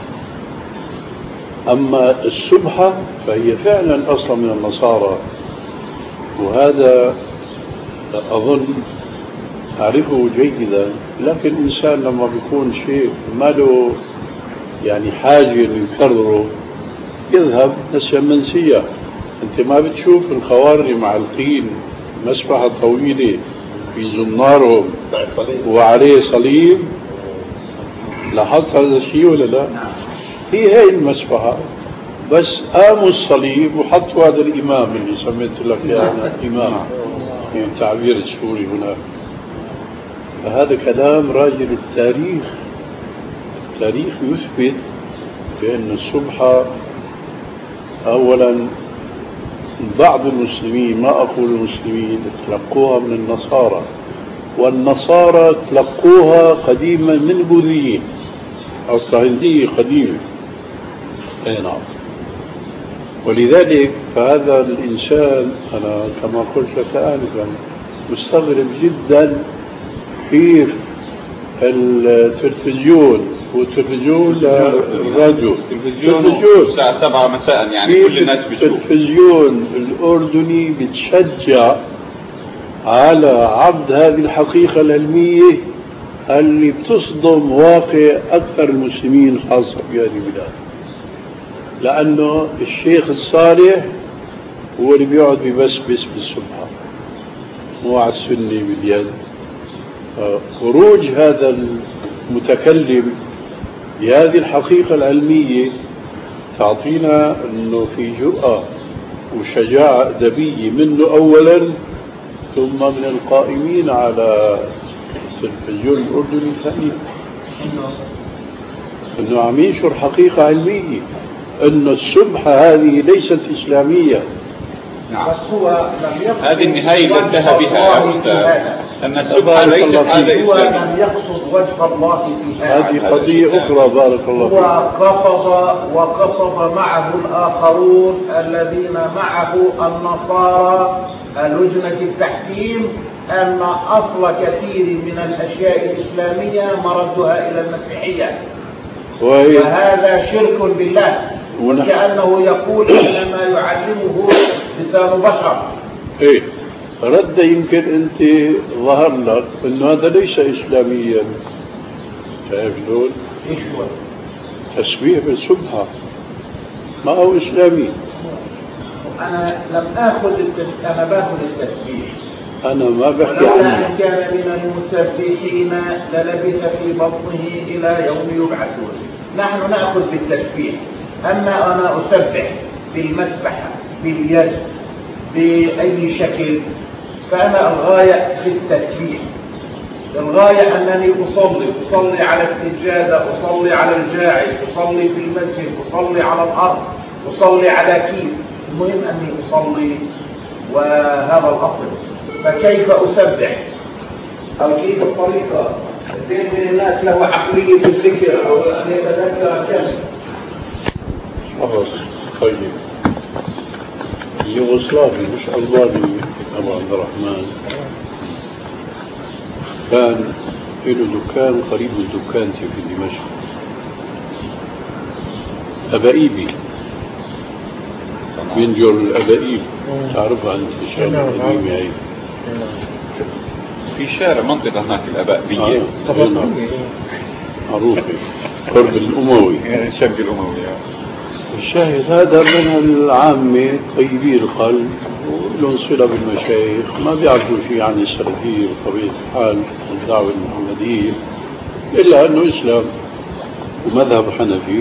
[SPEAKER 1] أما السبحة فهي فعلا أصلا من النصارى، وهذا أظن أعرفه جيدا. لكن الإنسان لما بيكون شيء ما له يعني حاجة يكرره يذهب نسيا منسية. أنت ما بتشوف الخوارج معلقين مسبحة طويلة في زنارهم وعليه صليب؟ لاحظت هذا الشيء ولا لا؟ هي المسبحة، بس قاموا الصليب وحطوا هذا الإمام اللي سميت لك يعني إمام في التعبير السوري هنا. فهذا كلام راجل التاريخ. التاريخ يثبت بأن السبحة أولا بعض المسلمين، ما أقول المسلمين، تلقوها من النصارى، والنصارى تلقوها قديما من البوذيين، أصلا هندية قديمة. أي نعم. ولذلك فهذا الإنسان أنا كما قلت لك آنفا مستغرب جدا كيف التلفزيون والتلفزيون الراديو
[SPEAKER 2] الساعة 7 مساء يعني كل الناس بتشوف.
[SPEAKER 1] التلفزيون الأردني بتشجع على عرض هذه الحقيقة العلمية اللي بتصدم واقع أكثر المسلمين خاصة في هذه البلاد. لأنه الشيخ الصالح هو اللي بيقعد بيبسبس بالسبحة مو على السنة باليد. خروج هذا المتكلم بهذه الحقيقة العلمية تعطينا أنه في جرأة وشجاعة أدبية منه أولا، ثم من القائمين على التلفزيون الأردني ثانيا، أنه عم ينشر حقيقة علمية أن السبحة هذه ليست إسلامية.
[SPEAKER 2] نعم. هذه النهاية اللي انتهى بها يا أستاذ، أن السبحة ليست هذا إسلامي.
[SPEAKER 4] هو من يقصد وجه الله في
[SPEAKER 1] هذه قضية أخرى. بارك الله فيك.
[SPEAKER 4] وقصد معه الآخرون الذين معه النصارى لجنة التحكيم أن أصل كثير من الأشياء الإسلامية مردها إلى المسيحية، وهذا شرك بالله، وكأنه يقول إن ما يعلمه لسان بشر.
[SPEAKER 1] إيه رد يمكن أنت ظهر لك أنه هذا ليس إسلاميا. شايف شلون؟
[SPEAKER 4] إيش هو؟
[SPEAKER 1] تسبيح بالسبحة ما هو إسلامي.
[SPEAKER 4] أنا لم آخذ أنا باخذ التسبيح.
[SPEAKER 1] أنا ما بحكي
[SPEAKER 4] ولولا
[SPEAKER 1] عنه.
[SPEAKER 4] أن كان من المسبحين للبث في بطنه إلى يوم يبعثون. نحن نأخذ بالتسبيح. أما أنا أسبح بالمسبحة باليد بأي شكل، فأنا الغاية في التسبيح. الغاية أنني أصلي على السجادة، أصلي على الجاعل، أصلي في المسجد، أصلي على الأرض، أصلي على كيس. المهم أني أصلي، وهذا الأصل. فكيف أسبح أو كيف الطريقة؟ كثير من الناس له عقلية الذكر أو أن يتذكر كم.
[SPEAKER 1] طيب اليوغوسلافي مش ألباني أبو عبد الرحمن كان له دكان قريب من دكانتي في دمشق، أبائيبي، بينجر الأبائيب، تعرفها أنت شارع الأبائيبي هاي
[SPEAKER 2] في شارع منطقة هناك الأبائيبية
[SPEAKER 1] معروفة قرب الأموي
[SPEAKER 2] الشرق الأموي.
[SPEAKER 1] الشاهد هذا من العامة طيبي القلب ولهم صلة بالمشايخ ما بيعرفوا شيء عن السلفية وطبيعة الحال والدعوة المحمدية إلا أنه إسلام ومذهب حنفي.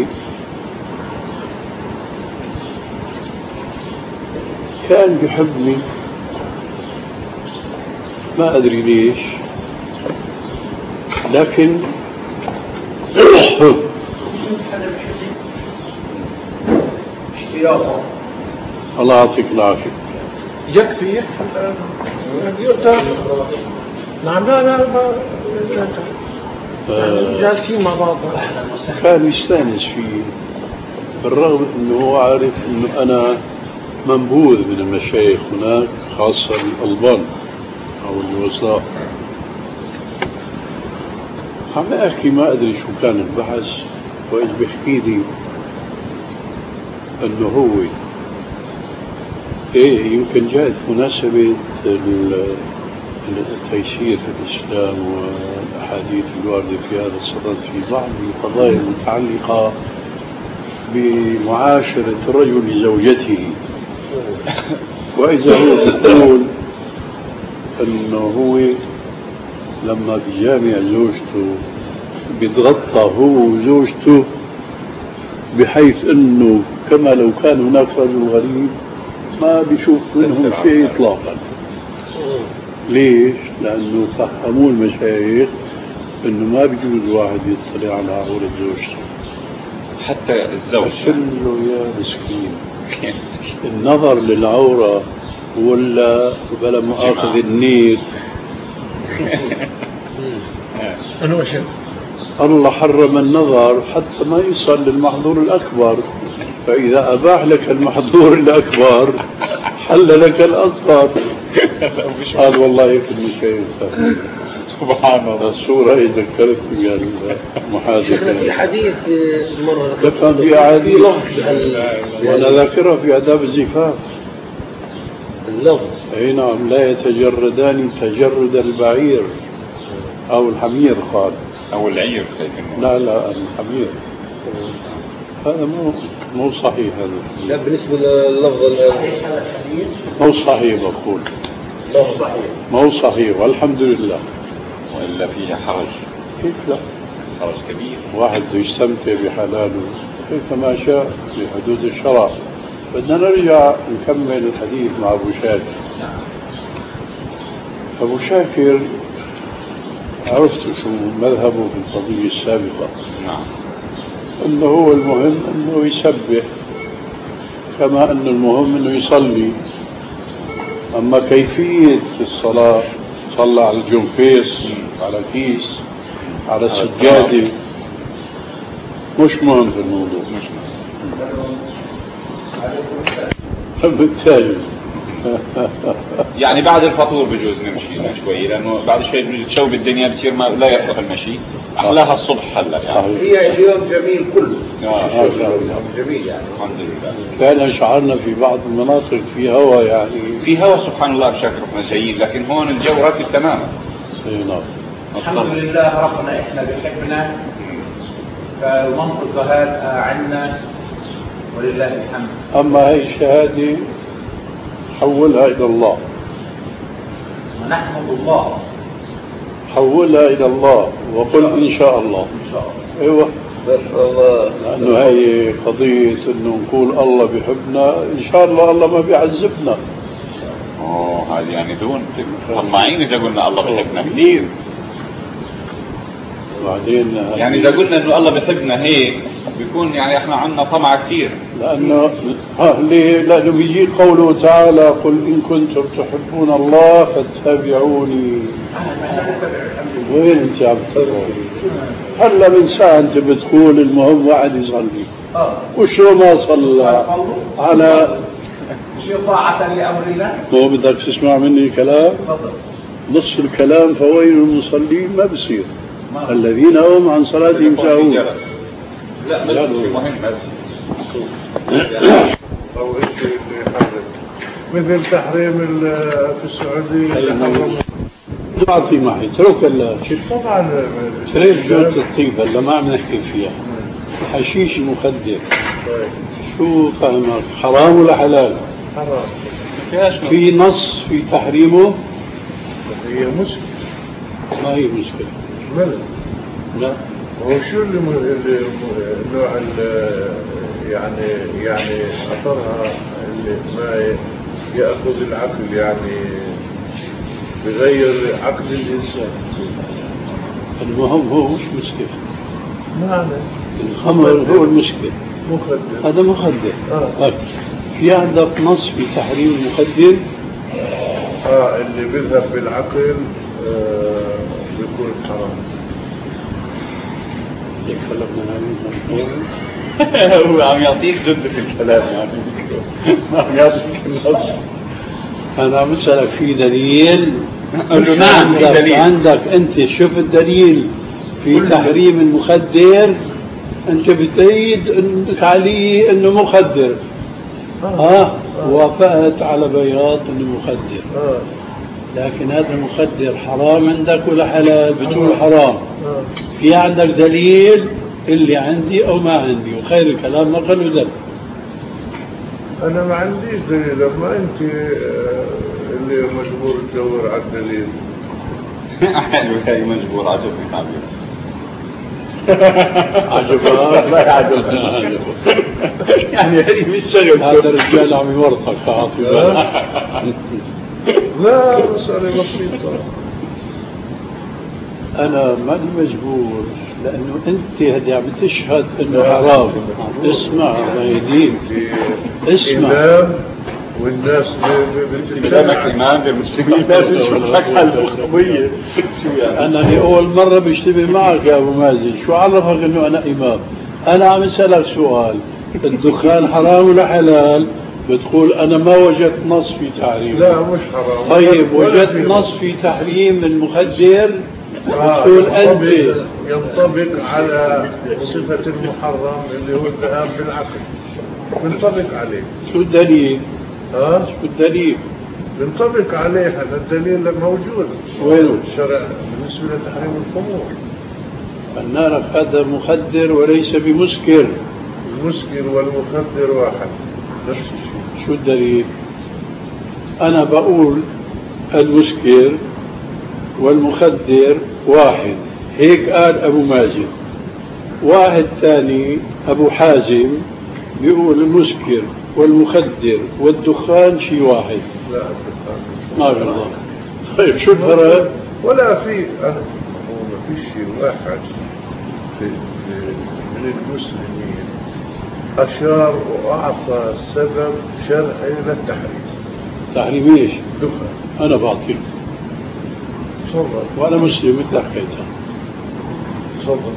[SPEAKER 1] كان بيحبني ما أدري ليش، لكن الله يعطيك العافية.
[SPEAKER 3] يكفي يرتاح. نعم لا جالسين مع بعض.
[SPEAKER 1] كان يستانس فيه بالرغم أنه هو عارف أنه أنا منبوذ من المشايخ هناك خاصة الألبان أو الوسطاء. عم أحكي ما أدري شو كان البحث، وإذ بيحكي لي أنه هو يمكن جاءت مناسبة التيسير في الإسلام والأحاديث الواردة في هذا الصدد في بعض القضايا المتعلقة بمعاشرة الرجل لزوجته. وإذا هو يقول أنه هو لما بجامع زوجته بيتغطى هو وزوجته بحيث أنه كما لو كان هناك رجل غريب ما بيشوف منهم شيء إطلاقا. ليش؟ لأنه فهموا المشايخ أنه ما بيجوز واحد يطلع على عورة زوجته
[SPEAKER 2] حتى الزوج.
[SPEAKER 1] له يا مسكين النظر للعورة ولا بلا مؤاخذ النيت. الله حرم النظر حتى ما يصل للمحظور الأكبر، فإذا أباح لك المحظور الأكبر حل لك الأصغر. قال والله في المشايخ
[SPEAKER 2] سبحان الله.
[SPEAKER 1] الصورة ذكرتني بالمحادثة
[SPEAKER 3] في حديث مرة
[SPEAKER 1] كان في أحاديث وأنا ذاكرها في آداب الزفاف.
[SPEAKER 3] اللفظ
[SPEAKER 1] أي نعم، لا يتجردان تجرد البعير أو الحمير قال
[SPEAKER 2] أو العير.
[SPEAKER 1] لا الحمير. هذا مو صحيح هذا.
[SPEAKER 3] لا بالنسبة لللفظ
[SPEAKER 1] مو صحيح بقول. مو صحيح والحمد لله.
[SPEAKER 2] وإلا فيه حرج.
[SPEAKER 1] كيف لا؟
[SPEAKER 2] حرج كبير.
[SPEAKER 1] واحد يستمتع بحلاله كيف ما شاء في حدود الشرع. بدنا نرجع نكمل الحديث مع أبو شاكر. أبو شاكر عرفت شو مذهبه في القضية السابقة.
[SPEAKER 2] نعم.
[SPEAKER 1] أنه هو المهم أنه يسبح كما أن المهم أنه يصلي. أما كيفية الصلاة صلى على الجنفيس على كيس على السجادة مش مهم في الموضوع. بالتالي
[SPEAKER 2] يعني بعد الفطور بجوز نمشي شوي، لأنه بعد شوي تشوب الدنيا بصير ما لا يصلح المشي. عملاها الصبح هلا يعني.
[SPEAKER 4] هي اليوم جميل كله.
[SPEAKER 2] جميل يعني الحمد لله.
[SPEAKER 1] كان شعرنا في بعض المناطق في هواء يعني
[SPEAKER 2] في هواء سبحان الله بشكل احنا جايين، لكن هون الجو راكد تماما.
[SPEAKER 1] نعم.
[SPEAKER 4] الحمد لله ربنا احنا بحبنا، فالمنطقة هذا عنا ولله الحمد.
[SPEAKER 1] أما هي الشهادة حولها إلى الله.
[SPEAKER 4] ونحمد الله.
[SPEAKER 1] حولها إلى الله وقل إن شاء الله. إن شاء الله. أيوة.
[SPEAKER 3] بس الله.
[SPEAKER 1] لأنه هي قضية إنه نقول الله بيحبنا إن شاء الله الله ما بيعذبنا.
[SPEAKER 2] هذه يعني دون طماعين إذا قلنا الله بيحبنا كثير.
[SPEAKER 1] بعدين
[SPEAKER 2] يعني إذا قلنا إنه الله بيحبنا هيك بيكون يعني إحنا عنا طمع كثير.
[SPEAKER 1] لأنه ليه؟ لأنه بيجي قوله تعالى قل إن كنتم تحبون الله فاتبعوني. وين أنت عم تقول؟ هلا من ساعة أنت بتقول المهم واحد يصلي. وشو ما صلى على
[SPEAKER 4] شيء طاعة لأمرنا.
[SPEAKER 1] مو بدك تسمع مني كلام؟ نص الكلام فويل المصلين ما بصير. الذين هم عن صلاتهم ساهون.
[SPEAKER 2] لا مهم
[SPEAKER 3] مثل تحريم في السعودية.
[SPEAKER 1] تعطي معي اترك الشيء.
[SPEAKER 3] طبعا
[SPEAKER 1] تريد جوة الطيب هلا ما عم نحكي فيها. حشيش مخدر شو فهمك؟ حرام ولا حلال؟
[SPEAKER 3] حرام.
[SPEAKER 1] في نص في تحريمه؟
[SPEAKER 3] هي مشكلة.
[SPEAKER 1] ما هي مشكلة.
[SPEAKER 3] ماذا؟
[SPEAKER 1] لا.
[SPEAKER 3] هو شو النوع يعني أثرها اللي ما يأخذ العقل، يعني بغير عقل الإنسان.
[SPEAKER 1] المهم هو مش مشكلة.
[SPEAKER 3] معنى
[SPEAKER 1] الخمر هو المشكلة.
[SPEAKER 3] مخدر.
[SPEAKER 1] هذا مخدر. في عندك نص في تحريم المخدر؟
[SPEAKER 3] اللي بيذهب بالعقل بيكون حرام.
[SPEAKER 1] هو عم يعطيك ضد في الكلام يعني. ما عم يعطيك النص. أنا عم أسألك في دليل؟
[SPEAKER 2] نعم في دليل.
[SPEAKER 1] عندك أنت شوف الدليل في تحريم المخدر. أنت بتأيد عليه إنه مخدر. وافقت على بياض إنه مخدر. لكن هذا المخدر حرام عندك ولا حلال؟ بتقول حرام. في عندك دليل؟ اللي عندي أو ما عندي، وخير الكلام نقل ودل.
[SPEAKER 3] أنا ما عنديش دليل، أما أنت اللي مجبور تدور على الدليل.
[SPEAKER 2] حلو هاي مجبور. عجبني تعبير.
[SPEAKER 1] عجبها؟ لا يعجبها. يعني هذه مش شغل. هذا الرجال عم يورطك عاطفة.
[SPEAKER 3] لا مسألة بسيطة.
[SPEAKER 1] أنا ماني مجبور، لأنه أنت هدي عم تشهد إنه حرام. اسمع مهدين، اسمع.
[SPEAKER 3] إمام والناس
[SPEAKER 2] كلامك إمام بالمسلمين لازم يشوفك هالخطبية.
[SPEAKER 1] أنا لأول مرة بشتبه معك يا أبو مازن. شو عرفك إنه أنا إمام؟ أنا عم أسألك سؤال. الدخان حرام ولا حلال؟ بتقول أنا ما وجدت نص في تحريم.
[SPEAKER 3] لا مش حرام.
[SPEAKER 1] طيب وجدت نص في تحريم المخدر؟ بتقول أنت
[SPEAKER 3] ينطبق على صفة المحرم اللي هو الذهاب بالعقل. بنطبق عليه.
[SPEAKER 1] شو الدليل؟ شو الدليل؟
[SPEAKER 3] بنطبق عليه. هذا الدليل موجود.
[SPEAKER 1] وينه؟
[SPEAKER 3] الشرع بالنسبة لتحريم الخمور.
[SPEAKER 1] نعرف هذا مخدر وليس بمسكر.
[SPEAKER 3] المسكر والمخدر واحد، نفس الشيء.
[SPEAKER 1] شو الدليل؟ أنا بقول المسكر والمخدر واحد، هيك قال أبو ماجد. واحد ثاني أبو حازم بيقول المسكر والمخدر والدخان شيء واحد.
[SPEAKER 3] لا
[SPEAKER 1] ما شاء الله. طيب شو الفرق؟
[SPEAKER 3] ولا في هو ما في شيء واحد من المسلمين أشار وأعطى سبب شرعي للتحريم.
[SPEAKER 1] تحريم ايش؟
[SPEAKER 3] دخان.
[SPEAKER 1] أنا بعطيك.
[SPEAKER 3] تفضل.
[SPEAKER 1] وأنا مسلم مثل حكيتها.
[SPEAKER 3] تفضل.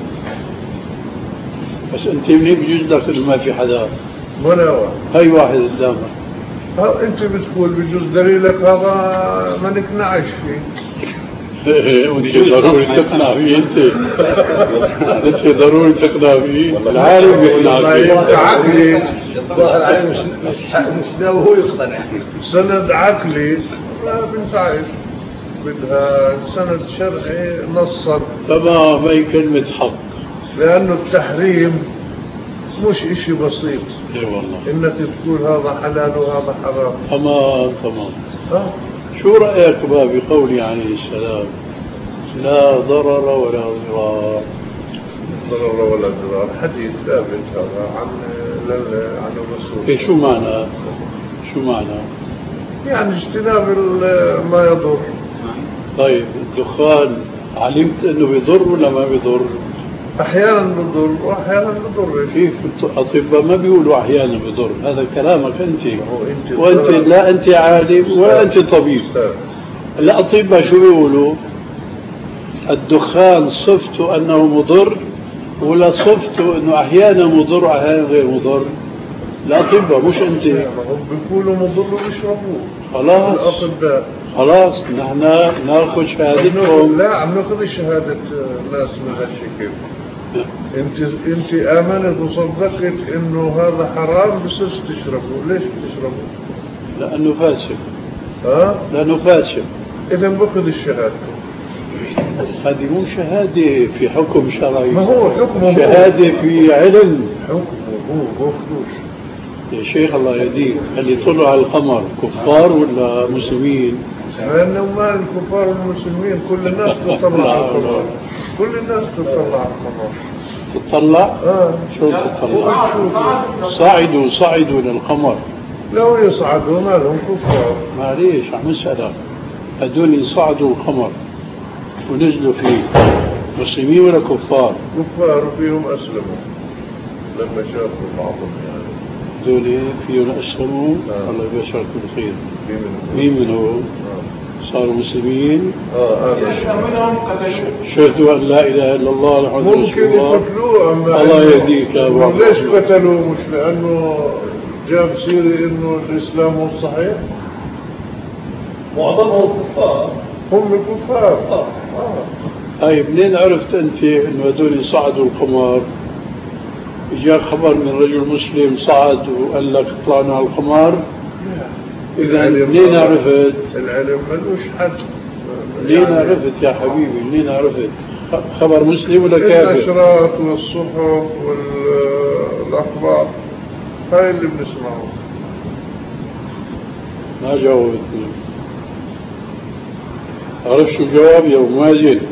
[SPEAKER 1] بس أنت منين بيجوز لك إنه ما في حدا؟
[SPEAKER 3] ولا واحد.
[SPEAKER 1] هاي واحد قدامك.
[SPEAKER 3] أنت بتقول بجوز دليلك هذا ما نقنعش فيه.
[SPEAKER 1] وانت ضروري تقنع فيه. انت ضروري تقنع فيه. العالم يقنع فيه.
[SPEAKER 3] عقلي
[SPEAKER 4] الظاهر عليه مش ناوي هو يقتنع.
[SPEAKER 3] سند عقلي ما بنفعش، بدها سند شرعي نصا.
[SPEAKER 1] تمام. هي كلمة حق.
[SPEAKER 3] لأنه التحريم مش إشي بسيط.
[SPEAKER 1] اي والله.
[SPEAKER 3] إنك تقول هذا حلال وهذا حرام.
[SPEAKER 1] تمام. شو رأيك بقى بقولي عليه السلام لا ضرر ولا ضرار؟
[SPEAKER 3] ضرر ولا ضرار حديث ثابت هذا عن الرسول.
[SPEAKER 1] شو معنى؟
[SPEAKER 3] يعني اجتناب ما يضر.
[SPEAKER 1] طيب الدخان علمت انه بيضر ولا ما بيضر؟
[SPEAKER 3] احيانا بيضر واحيانا بيضر.
[SPEAKER 1] كيف الاطباء ما بيقولوا احيانا بيضر؟ هذا كلامك انت. وانت لا انت عالم ولا انت طبيب. الاطباء شو بيقولوا؟ الدخان صفته انه مضر ولا صفته انه احيانا مضر واحيانا غير مضر؟ الاطباء مش انت.
[SPEAKER 3] هم بيقولوا مضر ويشربوه.
[SPEAKER 1] خلاص
[SPEAKER 3] الاطباء
[SPEAKER 1] خلاص نحن ناخذ شهادتكم.
[SPEAKER 3] لا عم ناخذ شهادة ناس من هالشكل. انت امنت وصدقت انه هذا حرام بس تشربه. ليش تشربه؟
[SPEAKER 1] لانه فاسد. لانه فاسد.
[SPEAKER 3] اذا باخذ الشهادة.
[SPEAKER 1] هذه مو شهادة في حكم شرعي.
[SPEAKER 3] ما هو حكمه.
[SPEAKER 1] شهادة في علم.
[SPEAKER 3] حكمه هو فلوس.
[SPEAKER 1] يا شيخ الله يهديك، اللي طلعوا على القمر كفار ولا مسلمين؟
[SPEAKER 3] لأنه ما الكفار والمسلمين كل الناس تطلع على القمر، كل الناس تطلع على القمر.
[SPEAKER 1] تطلع؟ شو تطلع؟ صعدوا للقمر.
[SPEAKER 3] لو يصعدوا ما لهم كفار.
[SPEAKER 1] معليش عم نسألك، هدول صعدوا القمر ونزلوا فيه مسلمين ولا كفار؟
[SPEAKER 3] كفار فيهم أسلموا لما شافوا بعضهم يعني.
[SPEAKER 1] هدول فيهم أسلموا الله يبشرك بالخير. مين منهم؟ صاروا مسلمين. شهدوا أن لا إله إلا الله محمد رسول الله.
[SPEAKER 3] ممكن يقتلوه.
[SPEAKER 1] الله يهديك يا أبو.
[SPEAKER 3] ليش قتلوه؟ مش لأنه جاب سيري إنه الإسلام هو الصحيح.
[SPEAKER 1] معظمهم كفار.
[SPEAKER 3] هم الكفار.
[SPEAKER 1] طيب منين عرفت أنت إنه هذول صعدوا القمر؟ جاء خبر من رجل مسلم صعد وقال لك طلعنا على القمر. إذا منين عرفت؟
[SPEAKER 3] العلم ملوش حد.
[SPEAKER 1] منين عرفت يا حبيبي؟ منين عرفت؟ خبر مسلم ولا كافر؟
[SPEAKER 3] النشرات والصحف والأخبار هاي اللي بنسمعه.
[SPEAKER 1] ما جاوبتني. عرفت شو الجواب يا أبو مازن؟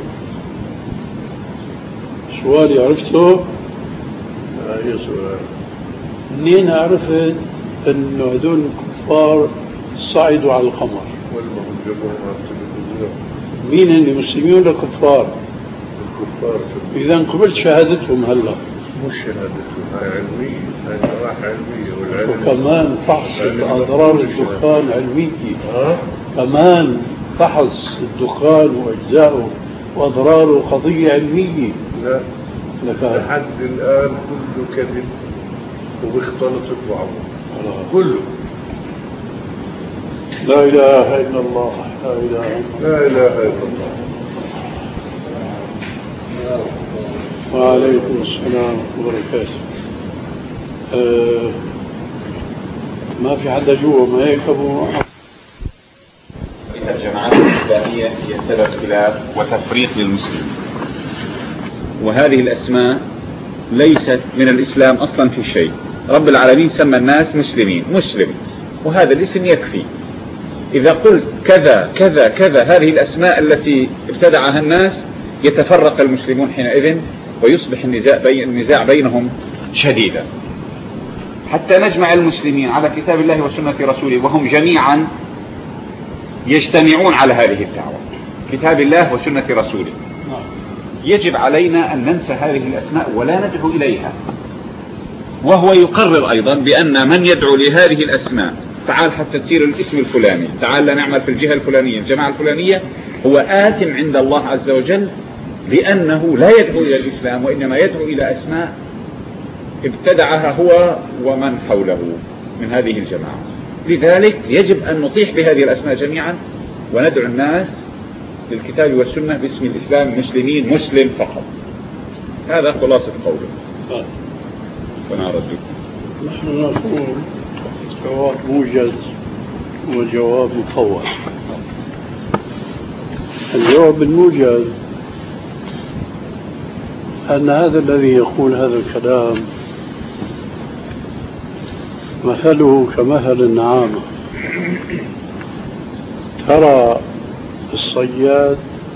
[SPEAKER 1] سؤالي عرفته؟
[SPEAKER 3] أي سؤال؟
[SPEAKER 1] منين عرفت أنه هدول الكفار صعدوا على القمر؟
[SPEAKER 3] والمهم جابوهم على التلفزيون.
[SPEAKER 1] مين اللي مسلمين ولا كفار؟
[SPEAKER 3] الكفار.
[SPEAKER 1] إذا قبلت شهادتهم هلا.
[SPEAKER 3] مش شهادتهم، هاي علمية، هاي نواحي علمية والعلم.
[SPEAKER 1] وكمان فحص أضرار الدخان علمي. كمان فحص الدخان وأجزائه وأضراره قضية علمية.
[SPEAKER 3] لا لحد الآن كله كذب وبيختلط ببعضه كله.
[SPEAKER 1] لا إله إلا الله.
[SPEAKER 3] لا إله إلا الله.
[SPEAKER 1] وعليكم السلام وبركاته. ما في حدا جوا ما هيك أبو.
[SPEAKER 2] الجماعات الإسلامية هي سبب خلاف وتفريق للمسلمين، وهذه الأسماء ليست من الإسلام أصلا في شيء. رب العالمين سمى الناس مسلمين، مسلم، وهذا الاسم يكفي. إذا قلت كذا كذا كذا هذه الأسماء التي ابتدعها الناس يتفرق المسلمون حينئذ ويصبح النزاع بينهم شديدا، حتى نجمع المسلمين على كتاب الله وسنة رسوله وهم جميعا يجتمعون على هذه الدعوة، كتاب الله وسنة رسوله. يجب علينا أن ننسى هذه الأسماء ولا ندعو إليها. وهو يقرر أيضا بأن من يدعو لهذه الأسماء، تعال حتى تصير الاسم الفلاني، تعال نعمل في الجهة الفلانية الجماعة الفلانية، هو آثم عند الله عز وجل لأنه لا يدعو إلى الإسلام وإنما يدعو إلى أسماء ابتدعها هو ومن حوله من هذه الجماعة. لذلك يجب أن نطيح بهذه الأسماء جميعا وندعو الناس للكتاب والسنة باسم الإسلام مسلمين، مسلم فقط. هذا خلاصة قوله. ونرد
[SPEAKER 1] نحن نقول جواب موجز وجواب مطول. الجواب الموجز أن هذا الذي يقول هذا الكلام مثله كمثل النعامة. ترى الصياد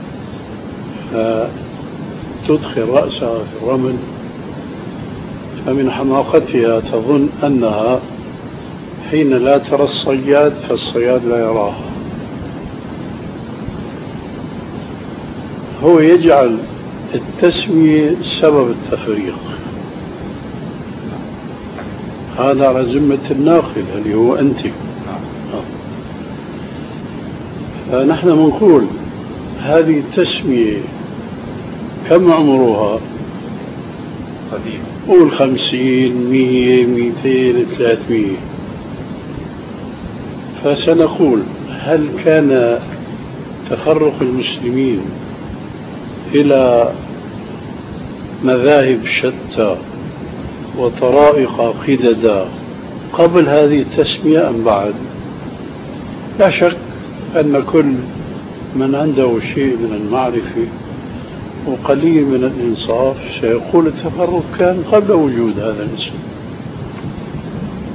[SPEAKER 1] فتدخل رأسها في الرمل فمن حماقتها تظن أنها حين لا ترى الصياد فالصياد لا يراها. هو يجعل التسمية سبب التفريق. هذا على ذمة الناقل اللي هو أنت. فنحن نقول هذه التسمية كم عمرها؟
[SPEAKER 2] قديم.
[SPEAKER 1] قول 50 100 200 300. فسنقول هل كان تفرق المسلمين إلى مذاهب شتى وطرائق قددا قبل هذه التسمية أم بعد؟ لا شك أن كل من عنده شيء من المعرفة وقليل من الإنصاف سيقول التفرق كان قبل وجود هذا الاسم.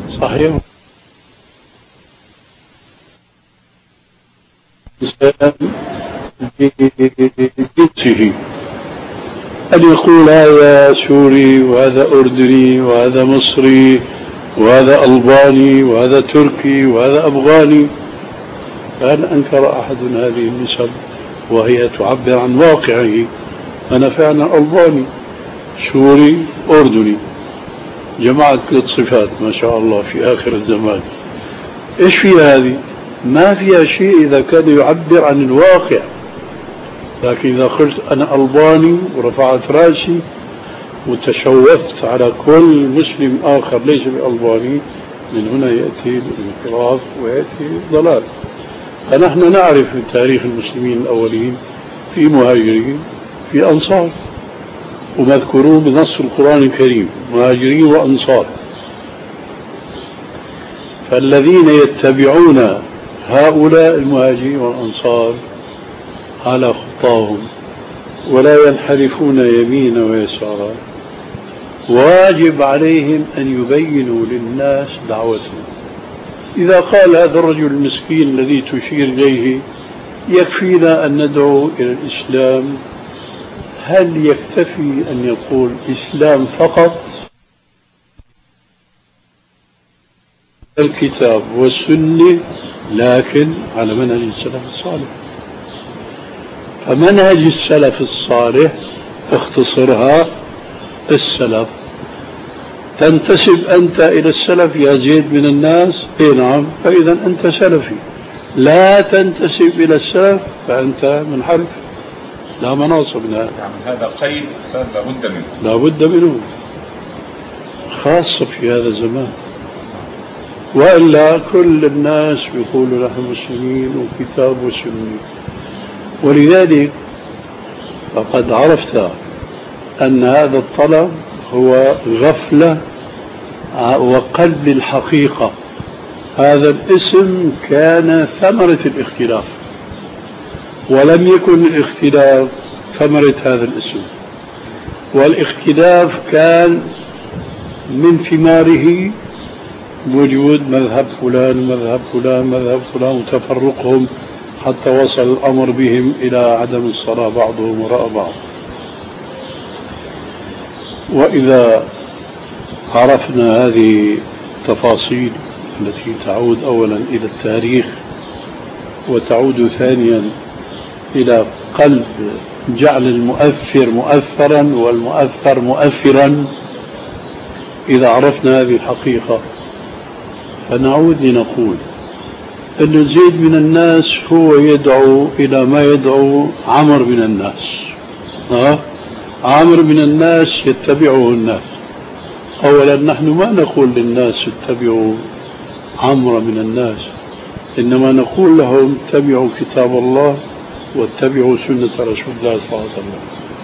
[SPEAKER 1] صحيح. بجنسه أن يقول هذا سوري وهذا أردني وهذا مصري وهذا ألباني وهذا تركي وهذا أفغاني. فهل أنكر أحد هذه النسب وهي تعبر عن واقعه؟ أنا فعلا ألباني سوري أردني، جمعت 3 صفات ما شاء الله في آخر الزمان. إيش في هذه؟ ما فيها شيء إذا كان يعبر عن الواقع. لكن إذا قلت أنا ألباني ورفعت رأسي وتشوفت على كل مسلم آخر ليس بألباني، من هنا يأتي الانحراف ويأتي الضلال. فنحن نعرف من تاريخ المسلمين الأولين في مهاجرين في أنصار، ومذكورون بنص القرآن الكريم مهاجرين وأنصار. فالذين يتبعون هؤلاء المهاجرين والأنصار على خطاهم ولا ينحرفون يمينا ويسارا، واجب عليهم أن يبينوا للناس دعوتهم. إذا قال هذا الرجل المسكين الذي تشير إليه يكفينا أن ندعو إلى الإسلام، هل يكتفي أن يقول إسلام فقط؟ الكتاب والسنة، لكن على منهج السلف الصالح. فمنهج السلف الصالح اختصرها السلف. تنتسب أنت إلى السلف يا زيد من الناس؟ إيه نعم، فإذا أنت سلفي. لا تنتسب إلى السلف فأنت منحرف، لا مناص من هذا.
[SPEAKER 2] يعني هذا قيد لابد منه،
[SPEAKER 1] لابد منه، خاصة في هذا الزمان. وإلا كل الناس يقولوا نحن مسلمين وكتاب وسنة. ولذلك فقد عرفت أن هذا الطلب هو غفلة وقلب الحقيقة. هذا الاسم كان ثمرة الاختلاف، ولم يكن الاختلاف ثمرة هذا الاسم. والاختلاف كان من ثماره وجود مذهب فلان مذهب فلان مذهب فلان وتفرقهم حتى وصل الأمر بهم إلى عدم الصلاة بعضهم وراء بعض. وإذا عرفنا هذه التفاصيل التي تعود أولا إلى التاريخ وتعود ثانيا إلى قلب جعل المؤثر مؤثرا والمؤثر مؤثرا، إذا عرفنا هذه الحقيقة فنعود لنقول أن زيد من الناس هو يدعو إلى ما يدعو عمر من الناس. عمر من الناس يتبعه الناس. أولا نحن ما نقول للناس اتبعوا عمر من الناس، إنما نقول لهم اتبعوا كتاب الله واتبعوا سنة رسول الله صلى الله عليه وسلم.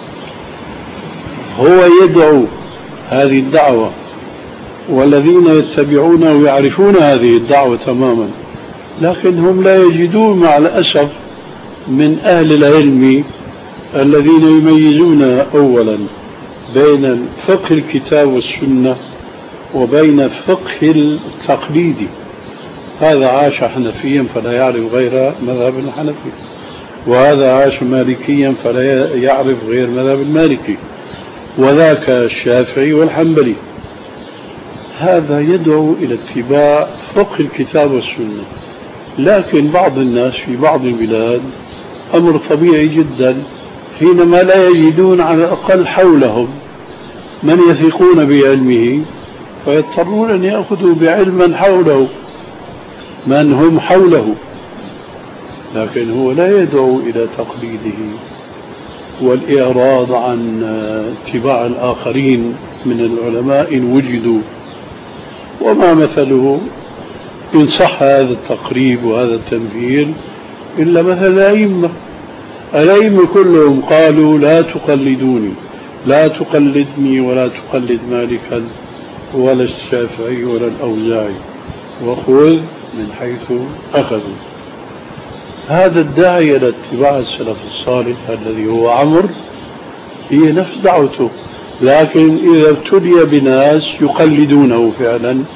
[SPEAKER 1] هو يدعو هذه الدعوة، والذين يتبعونه يعرفون هذه الدعوة تماما، لكن هم لا يجدون مع الأسف من أهل العلم الذين يميزون أولا بين فقه الكتاب والسنة وبين فقه التقليد. هذا عاش حنفيا فلا يعرف غير مذهب الحنفي، وهذا عاش مالكيا فلا يعرف غير مذهب المالكي، وذاك الشافعي والحنبلي. هذا يدعو إلى اتباع فقه الكتاب والسنة. لكن بعض الناس في بعض البلاد أمر طبيعي جدا، حينما لا يجدون على الأقل حولهم من يثقون بعلمه فيضطرون أن يأخذوا بعلم حوله من هم حوله، لكن هو لا يدعو إلى تقليده والإعراض عن اتباع الآخرين من العلماء إن وجدوا. وما مثله إن صح هذا التقريب وهذا التمثيل إلا مثل الأئمة. الأئمة كلهم قالوا لا تقلدوني، لا تقلدني ولا تقلد مالكا ولا الشافعي ولا الأوزاعي، وخذ من حيث أخذوا. هذا الداعي إلى اتباع السلف الصالح الذي هو عمر هي نفس دعوته، لكن إذا ابتلي بناس يقلدونه فعلا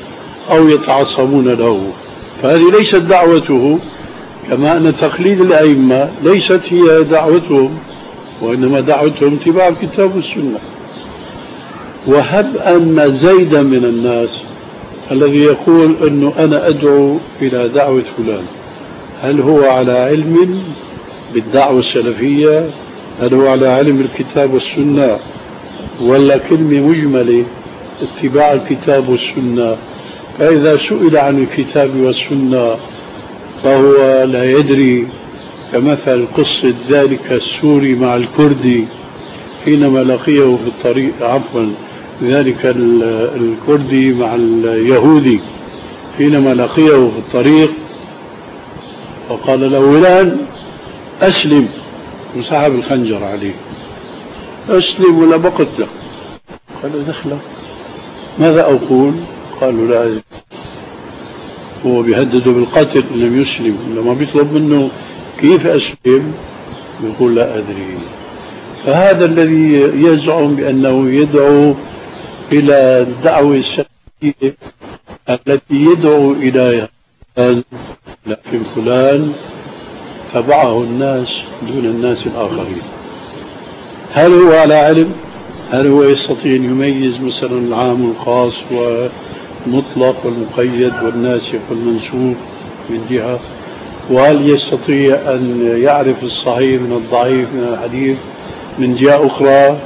[SPEAKER 1] أو يتعصبون له. فهذه ليست دعوته، كما أن تقليد الأئمة ليست هي دعوتهم، وإنما دعوتهم اتباع الكتاب والسنة. وهب أن زيدا من الناس الذي يقول أنه أنا أدعو إلى دعوة فلان، هل هو على علم بالدعوة السلفية؟ هل هو على علم الكتاب والسنة؟ ولا كلمة مجملة اتباع الكتاب والسنة؟ فإذا سئل عن الكتاب والسنة فهو لا يدري، كمثل قصة ذلك السوري مع الكردي حينما لقيه في الطريق، عفوا ذلك الكردي مع اليهودي حينما لقيه في الطريق وقال له فلان أسلم، وسحب الخنجر عليه، أسلم ولا بقتلك. قال دخله، ماذا أقول؟ قالوا لا أدري. هو بيهدده بالقتل إن لم يسلم، لما بيطلب منه كيف أسلم يقول لا أدري. فهذا الذي يزعم بأنه يدعو إلى الدعوة السلفية التي يدعو إليها، لكن فلان تبعه الناس دون الناس الآخرين. هل هو على علم؟ هل هو يستطيع أن يميز مثلا العام والخاص والمطلق والمقيد والناسخ والمنسوخ من جهة؟ وهل يستطيع أن يعرف الصحيح من الضعيف من الحديث من جهة أخرى؟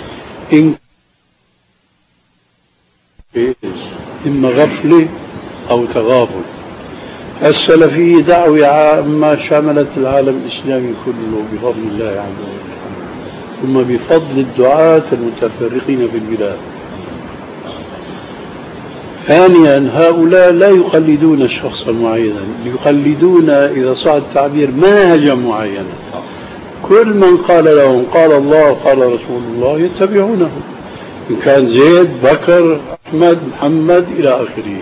[SPEAKER 1] إما غفلة أو تغافل. السلفية دعوة عامة شملت العالم الإسلامي كله بفضل الله عز وجل، ثم بفضل الدعاة المتفرقين في البلاد. ثانيا، هؤلاء لا يقلدون شخصا معينا، يقلدون إذا صح التعبير منهجا معينا. كل من قال لهم قال الله قال رسول الله يتبعونه، إن كان زيد بكر أحمد محمد إلى آخره.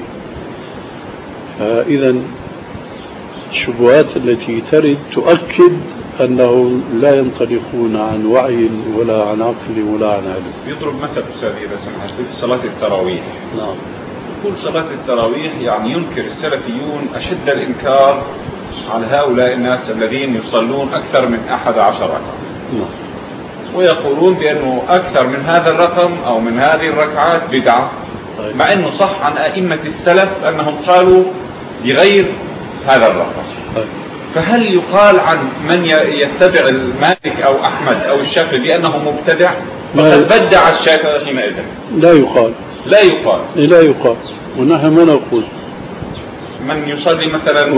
[SPEAKER 1] فإذا الشبهات التي ترد تؤكد أنهم لا ينطلقون عن وعي ولا عن عقل ولا عن علم.
[SPEAKER 2] يضرب مثل أستاذ إذا سمحت في صلاة التراويح.
[SPEAKER 1] نعم.
[SPEAKER 2] يقول صلاة التراويح يعني ينكر السلفيون أشد الإنكار على هؤلاء الناس الذين يصلون أكثر من 11 ركعة.
[SPEAKER 1] نعم.
[SPEAKER 2] ويقولون بأنه أكثر من هذا الرقم أو من هذه الركعات بدعة. طيب. مع أنه صح عن أئمة السلف أنهم قالوا بغير هذا الرقم. طيب. فهل يقال عن من يتبع المالك أو أحمد أو الشافعي بأنه مبتدع؟ فقد بدع الشافعي حينئذ.
[SPEAKER 1] لا يقال.
[SPEAKER 2] لا يقال.
[SPEAKER 1] لا يقال، ونحن ما نقول.
[SPEAKER 2] من يصلي مثلا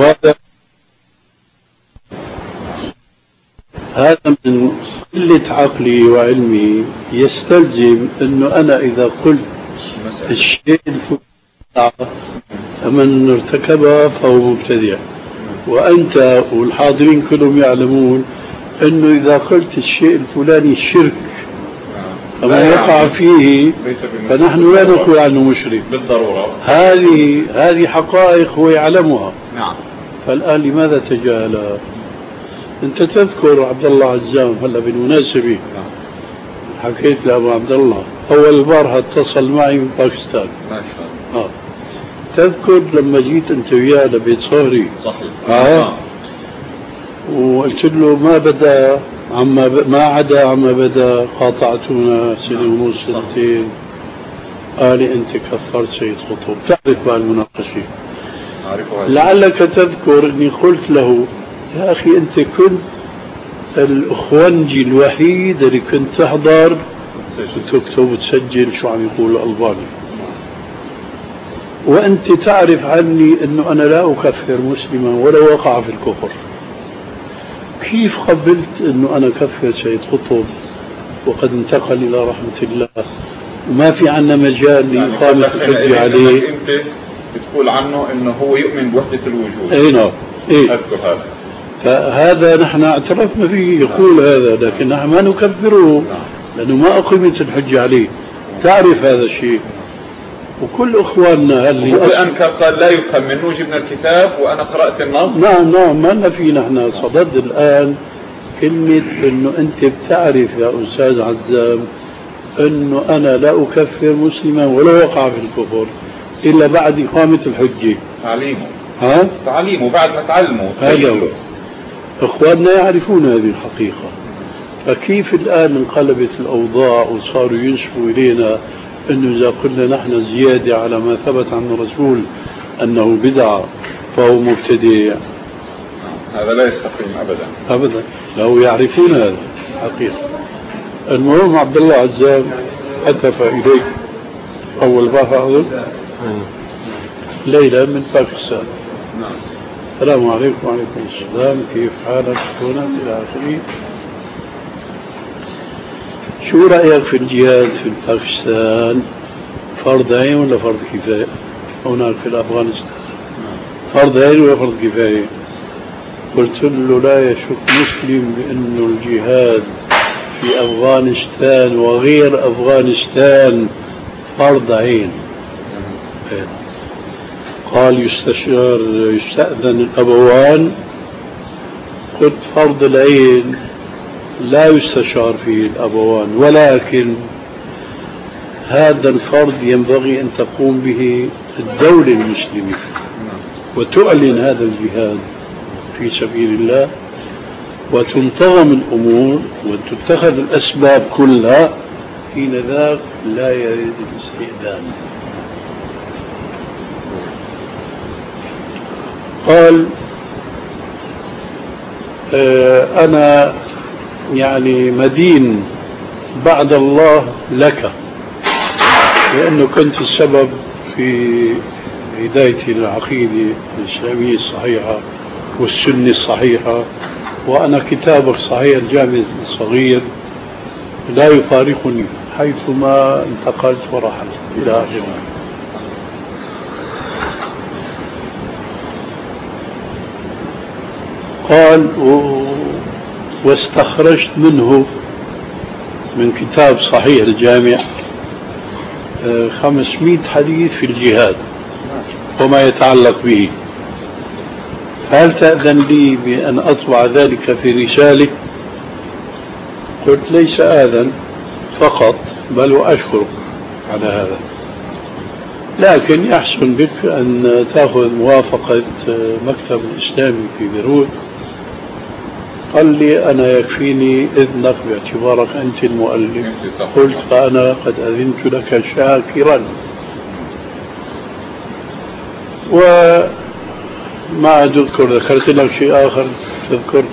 [SPEAKER 1] هذا من قلة عقلي وعلمي يستلزم أنه أنا إذا قلت الشيء الفلاني فمن ارتكبه فهو مبتدع، وأنت والحاضرين كلهم يعلمون أنه إذا قلت الشيء الفلاني شرك فمن يقع فيه فنحن لا نقول عنه مشرك
[SPEAKER 2] بالضرورة.
[SPEAKER 1] هذه حقائق هو يعلمها.
[SPEAKER 2] نعم.
[SPEAKER 1] فالآن لماذا تجاهلها؟ أنت تذكر عبد الله عزام هلا بالمناسبة حكيت لأبو عبد الله أول مرة اتصل معي من باكستان.
[SPEAKER 2] ما شاء الله.
[SPEAKER 1] تذكر لما جيت أنت وياه لبيت صهري؟
[SPEAKER 2] صحيح.
[SPEAKER 1] وقلت له ما عدا عما بدا قاطعتنا سنة ونص سنتين. قال لي أنت كفرت سيد قطب. تعرف بقى المناقشة. لعلك تذكر أني قلت له يا أخي أنت كنت الأخوانجي الوحيد اللي كنت تحضر وتكتب وتسجل شو عم يقول الألباني، وأنت تعرف عني أنه أنا لا أكفر مسلما ولا وقع في الكفر. كيف قبلت أنه أنا كفر سيد قطب وقد انتقل إلى رحمة الله وما في عنا مجال لإقامة الحج عليه؟
[SPEAKER 2] أنت بتقول عنه أنه هو يؤمن بوحدة الوجود.
[SPEAKER 1] أي نعم.
[SPEAKER 2] أذكر هذا.
[SPEAKER 1] فهذا نحن اعترفنا فيه يقول هذا، لكن نحن ما نكفره لأنه ما أقيمت الحج عليه. تعرف هذا الشيء. وكل إخواننا اللي
[SPEAKER 2] أنكر قال لا يفهم منه جبنا الكتاب وأنا قرأت النص.
[SPEAKER 1] نعم ما لنا فيه نحن صدد الآن كلمة أنه أنت بتعرف يا أستاذ عزام أنه أنا لا أكفر مسلما ولا وقع في الكفر. إلا بعد إقامة الحجة.
[SPEAKER 2] تعليمه بعد ما تعلموا.
[SPEAKER 1] هذا هو. إخواننا يعرفون هذه الحقيقة. فكيف الآن انقلبت الأوضاع وصاروا ينسبوا إلينا أنه إذا قلنا نحن زيادة على ما ثبت عن الرسول أنه بدعة فهو مبتدع؟
[SPEAKER 2] هذا لا يستقيم
[SPEAKER 1] أبدا. لو يعرفون هذا الحقيقة. المهم عبد الله عزام هتف إليك أول مرة ليلى من باكستان. السلام عليكم. وعليكم السلام، كيف حالك هنا إلى آخره. شو رأيك في الجهاد في باكستان؟ فرض عين ولا فرض كفاية؟ هناك في أفغانستان فرض عين ولا فرض كفاية؟ قلت له لا يشك مسلم بأنه الجهاد في أفغانستان وغير أفغانستان فرض عين. قال يستأذن الأبوان. قلت فرض العين لا يستشار فيه الأبوان، ولكن هذا الفرض ينبغي أن تقوم به الدولة المسلمة وتعلن هذا الجهاد في سبيل الله وتنتظم الأمور وتتخذ الأسباب كلها. حين ذاك لا يريد الاستئذان. قال أنا يعني مدين بعد الله لك، لأنه كنت السبب في هدايتي للعقيدة الإسلامية الصحيحة والسنة الصحيحة، وأنا كتابك صحيح الجامع الصغير لا يفارقني حيثما انتقلت ورحلت إلى آخره. قال واستخرجت منه من كتاب صحيح الجامع 500 حديث في الجهاد وما يتعلق به. هل تأذن لي بأن أطبع ذلك في رسالة؟ قلت ليس آذن فقط، بل وأشكرك على هذا، لكن يحسن بك أن تأخذ موافقة مكتب الإسلامي في بيروت. قال لي أنا يكفيني إذنك باعتبارك أنت المؤلف. قلت فأنا قد أذنت لك شاكرا. وما أذكر ذكرت لك شيء آخر تذكرت.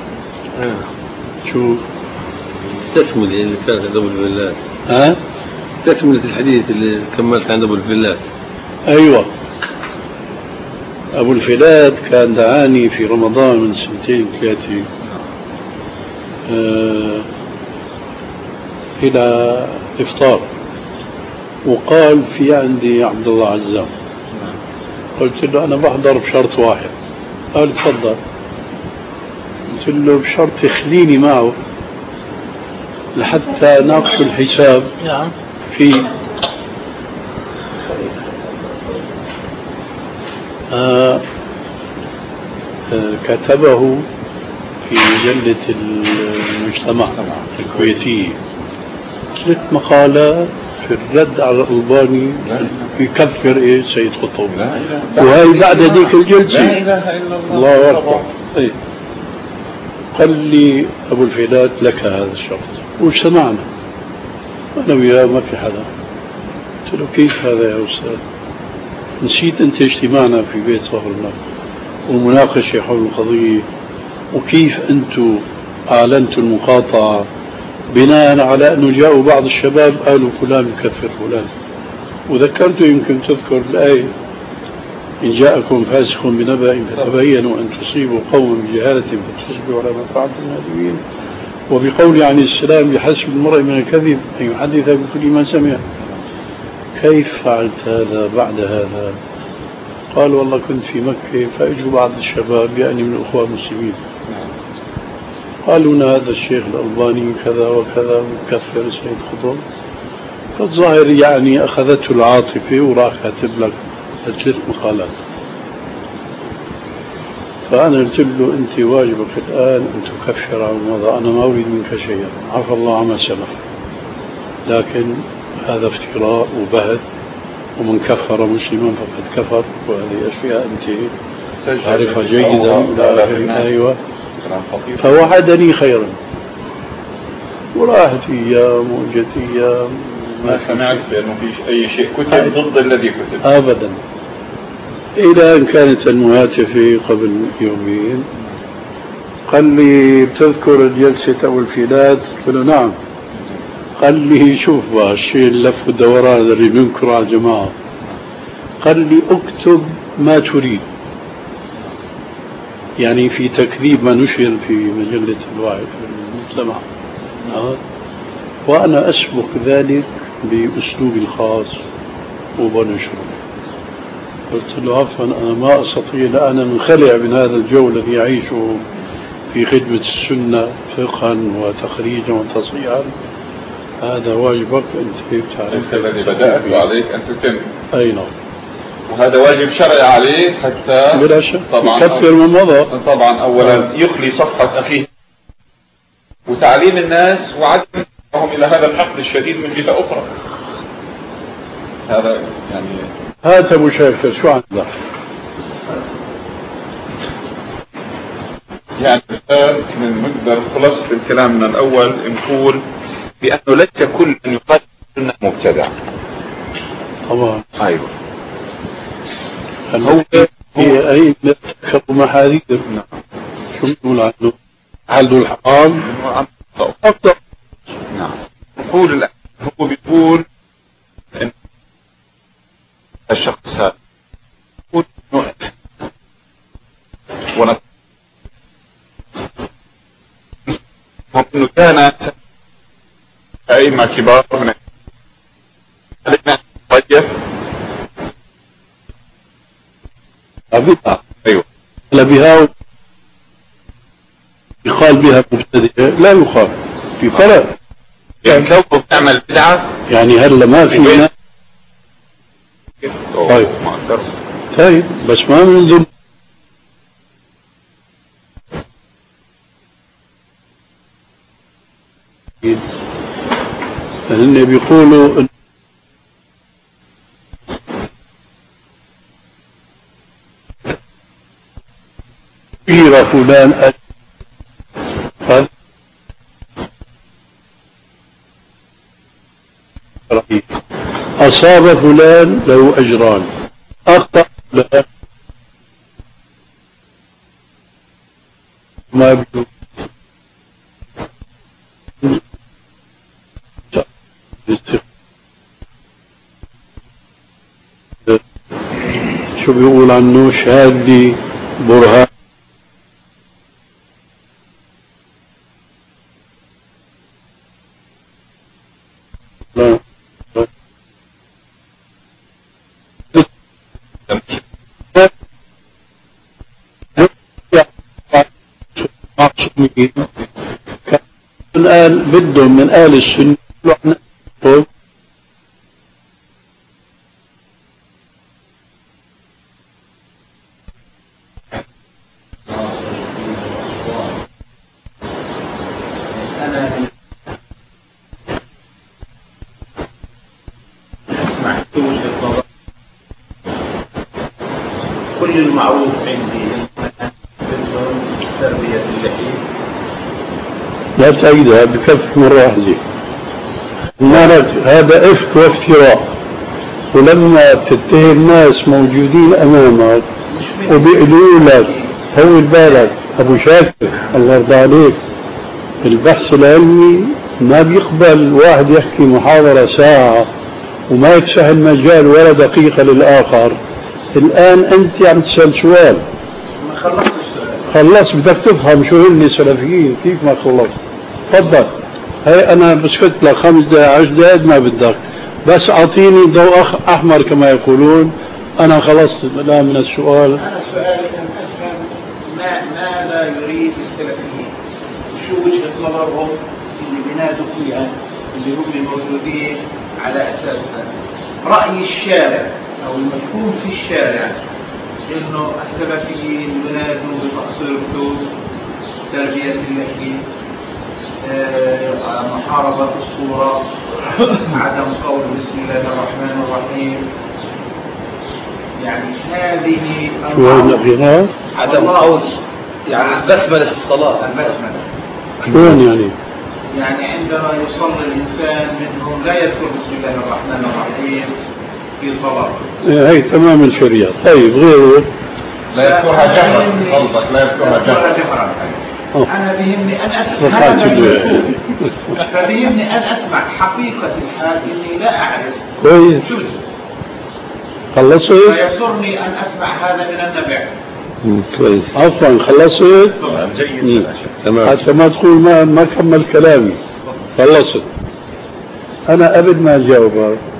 [SPEAKER 1] شو
[SPEAKER 5] تكمل اللي كانت عند أبو الفلاس؟ تكملة الحديث اللي كملت عند أبو الفلاس.
[SPEAKER 1] أيوة، أبو الفلاد كان دعاني في رمضان من 2-3 إلى إفطار، وقال في عندي عبد الله عزام. قلت له أنا بحضر بشرط واحد. قال تفضل. قلت له بشرط تخليني معه لحتى ناقش الحساب في كتبه في مجلة المجتمع الكويتية 3 مقالات في الرد على الألباني يكفر سيد قطب، وهي بعد ذيك الجلسة. لا إله إلا الله أكبر. قال لي أبو الفيلات لك هذا الشرط، واجتمعنا أنا وياه ما في حدا. قلت له كيف هذا يا أستاذ؟ نسيت أنت اجتماعنا في بيت صهر الله ومناقشة حول القضية، وكيف أنتم أعلنتوا المقاطعة بناء على أنه جاءوا بعض الشباب قالوا فلان يكفر فلان، وذكرته يمكن تذكر الآية إن جاءكم فاسق بنبأ فتبينوا أن تصيبوا قوما بجهالة فتصبحوا على ما فعلتم نادمين، وبقول عن السلام بحسب المرء من الكذب أن يحدث بكل ما سمع. كيف فعلت هذا بعد هذا؟ قال والله كنت في مكة فأجوا بعض الشباب يعني من الأخوة المسلمين قالوا لنا هذا الشيخ الألباني كذا وكذا مكفر سيد خطب، فالظاهر يعني أخذته العاطفة وراح كاتب لك 3 مقالات. فأنا قلت له أنت واجبك الآن أن تكفر عن الماضي، أنا ما أريد منك شيئا، عفى الله عما سلف، لكن هذا افتراء وبهت ومن كفر مسلما فقد كفر، وهذه أشياء أنت تعرفها جيدا. أيوة. فوعدني خيرا، وراحت أيام وجت أيام
[SPEAKER 2] ما سمعت بأنه في أي شيء كتب ضد الذي كتب
[SPEAKER 1] أبدا، إلى أن كانت المهاتفة قبل يومين قال لي بتذكر الجلسة أو الفيلات؟ قلت له نعم. قال لي شوف بقى الشيء اللف والدوران اللي بننكر على الجماعة، قال لي اكتب ما تريد، يعني في تكذيب ما نشر في مجلة الوعي في المجتمع، وأنا أسبق ذلك بأسلوبي الخاص وبنشره. قلت له عفوا أنا ما أستطيع، أنا منخلع من هذا الجو الذي يعيشه في خدمة السنة فقها وتخريجا وتصحيحا، هذا واجبك أنت بتعرف.
[SPEAKER 2] أنت الذي بدأت وعليك أن تتم.
[SPEAKER 1] أي نعم.
[SPEAKER 2] وهذا واجب شرعي عليك حتى
[SPEAKER 1] بلا شك
[SPEAKER 2] طبعا
[SPEAKER 1] يكثر من مضى.
[SPEAKER 2] طبعا أولا يخلي صفحة أخيه وتعليم الناس وعدم إلى هذا الحقد الشديد من جهة أخرى. هذا يعني
[SPEAKER 1] هات أبو شاكر شو عندك؟
[SPEAKER 2] يعني من مقدر خلاصة الكلام من الأول نقول بأنه ليس كل من يقال السنة مبتدع.
[SPEAKER 1] طبعا.
[SPEAKER 2] أيوه.
[SPEAKER 1] هو أي نتذكر محاذير. شو نقول عنه؟ حل الحرام أفضل.
[SPEAKER 2] نعم. نقول الآن هو بيقول إن الشخص هذا يقول إنه كان أئمة كبار من علينا طيب
[SPEAKER 1] بدعة.
[SPEAKER 2] أيوه.
[SPEAKER 1] لا بها يقال بها مبتدئة، لا يقال في فرق.
[SPEAKER 2] يعني لو بتعمل بدعة
[SPEAKER 1] يعني هلا ما فينا. طيب
[SPEAKER 2] ما أقدر.
[SPEAKER 1] طيب بس ما من ضمن هن بيقولوا كبير فلان أصاب فلان له أجران، أخطأ فلان ما يبدو شو بيقول عنه شهادي برهان الآن بدهم من آل السنة
[SPEAKER 4] كل المعروف عندي تربية اللحية
[SPEAKER 1] لا تعيدها بكف مرة واحدة. هذا إفك وافتراء، ولما تتهم ناس موجودين أمامك وبيقولوا لك هو بالك أبو شاكر الله يرضى عليك، البحث العلمي ما بيقبل واحد يحكي محاضرة ساعة وما يفسح المجال ولا دقيقة للآخر. الآن أنت عم تسأل سؤال
[SPEAKER 4] ما خلصت
[SPEAKER 1] خلص، بدك تفهم شو هن السلفيين كيف ما خلص. تفضل، هاي أنا بسكت لك 5 دقائق 10 دقائق ما بدك، بس أعطيني ضوء أحمر كما يقولون. أنا خلصت الآن من السؤال.
[SPEAKER 4] أنا سؤالي أن أفهم ماذا يريد السلفيين، شو وجهة نظرهم اللي بينادوا فيها اللي هم موجودين على أساسها. رأي الشارع أو المفهوم في الشارع إنه السلفيين ينادوا بتقصير الحدود، تربية اللحية، محاربة الصورة، عدم قول بسم الله الرحمن الرحيم، يعني هذه
[SPEAKER 1] شو هنا؟
[SPEAKER 5] عدم قول يعني البسملة في الصلاة.
[SPEAKER 4] البسملة
[SPEAKER 1] شلون يعني؟
[SPEAKER 4] يعني عندما يصلي الإنسان منهم لا يذكر بسم الله الرحمن الرحيم في صلاته.
[SPEAKER 1] هي تمام الشريعة. طيب غيره؟
[SPEAKER 5] لا يذكرها جهرا. قصدك لا يذكرها
[SPEAKER 4] جهرا. أنا بيهمني أن أسمع فبيهمني أن أسمع حقيقة الحال إني لا أعرف
[SPEAKER 1] كويس.
[SPEAKER 4] شو
[SPEAKER 1] خلصت؟
[SPEAKER 4] فيسرني أن أسمع هذا من النبع.
[SPEAKER 1] كويس. عفوا خلصت؟
[SPEAKER 2] جيد.
[SPEAKER 1] تمام. حتى ما تقول ما كمل كلامي. خلصت. أنا أبد ما أجاوبك.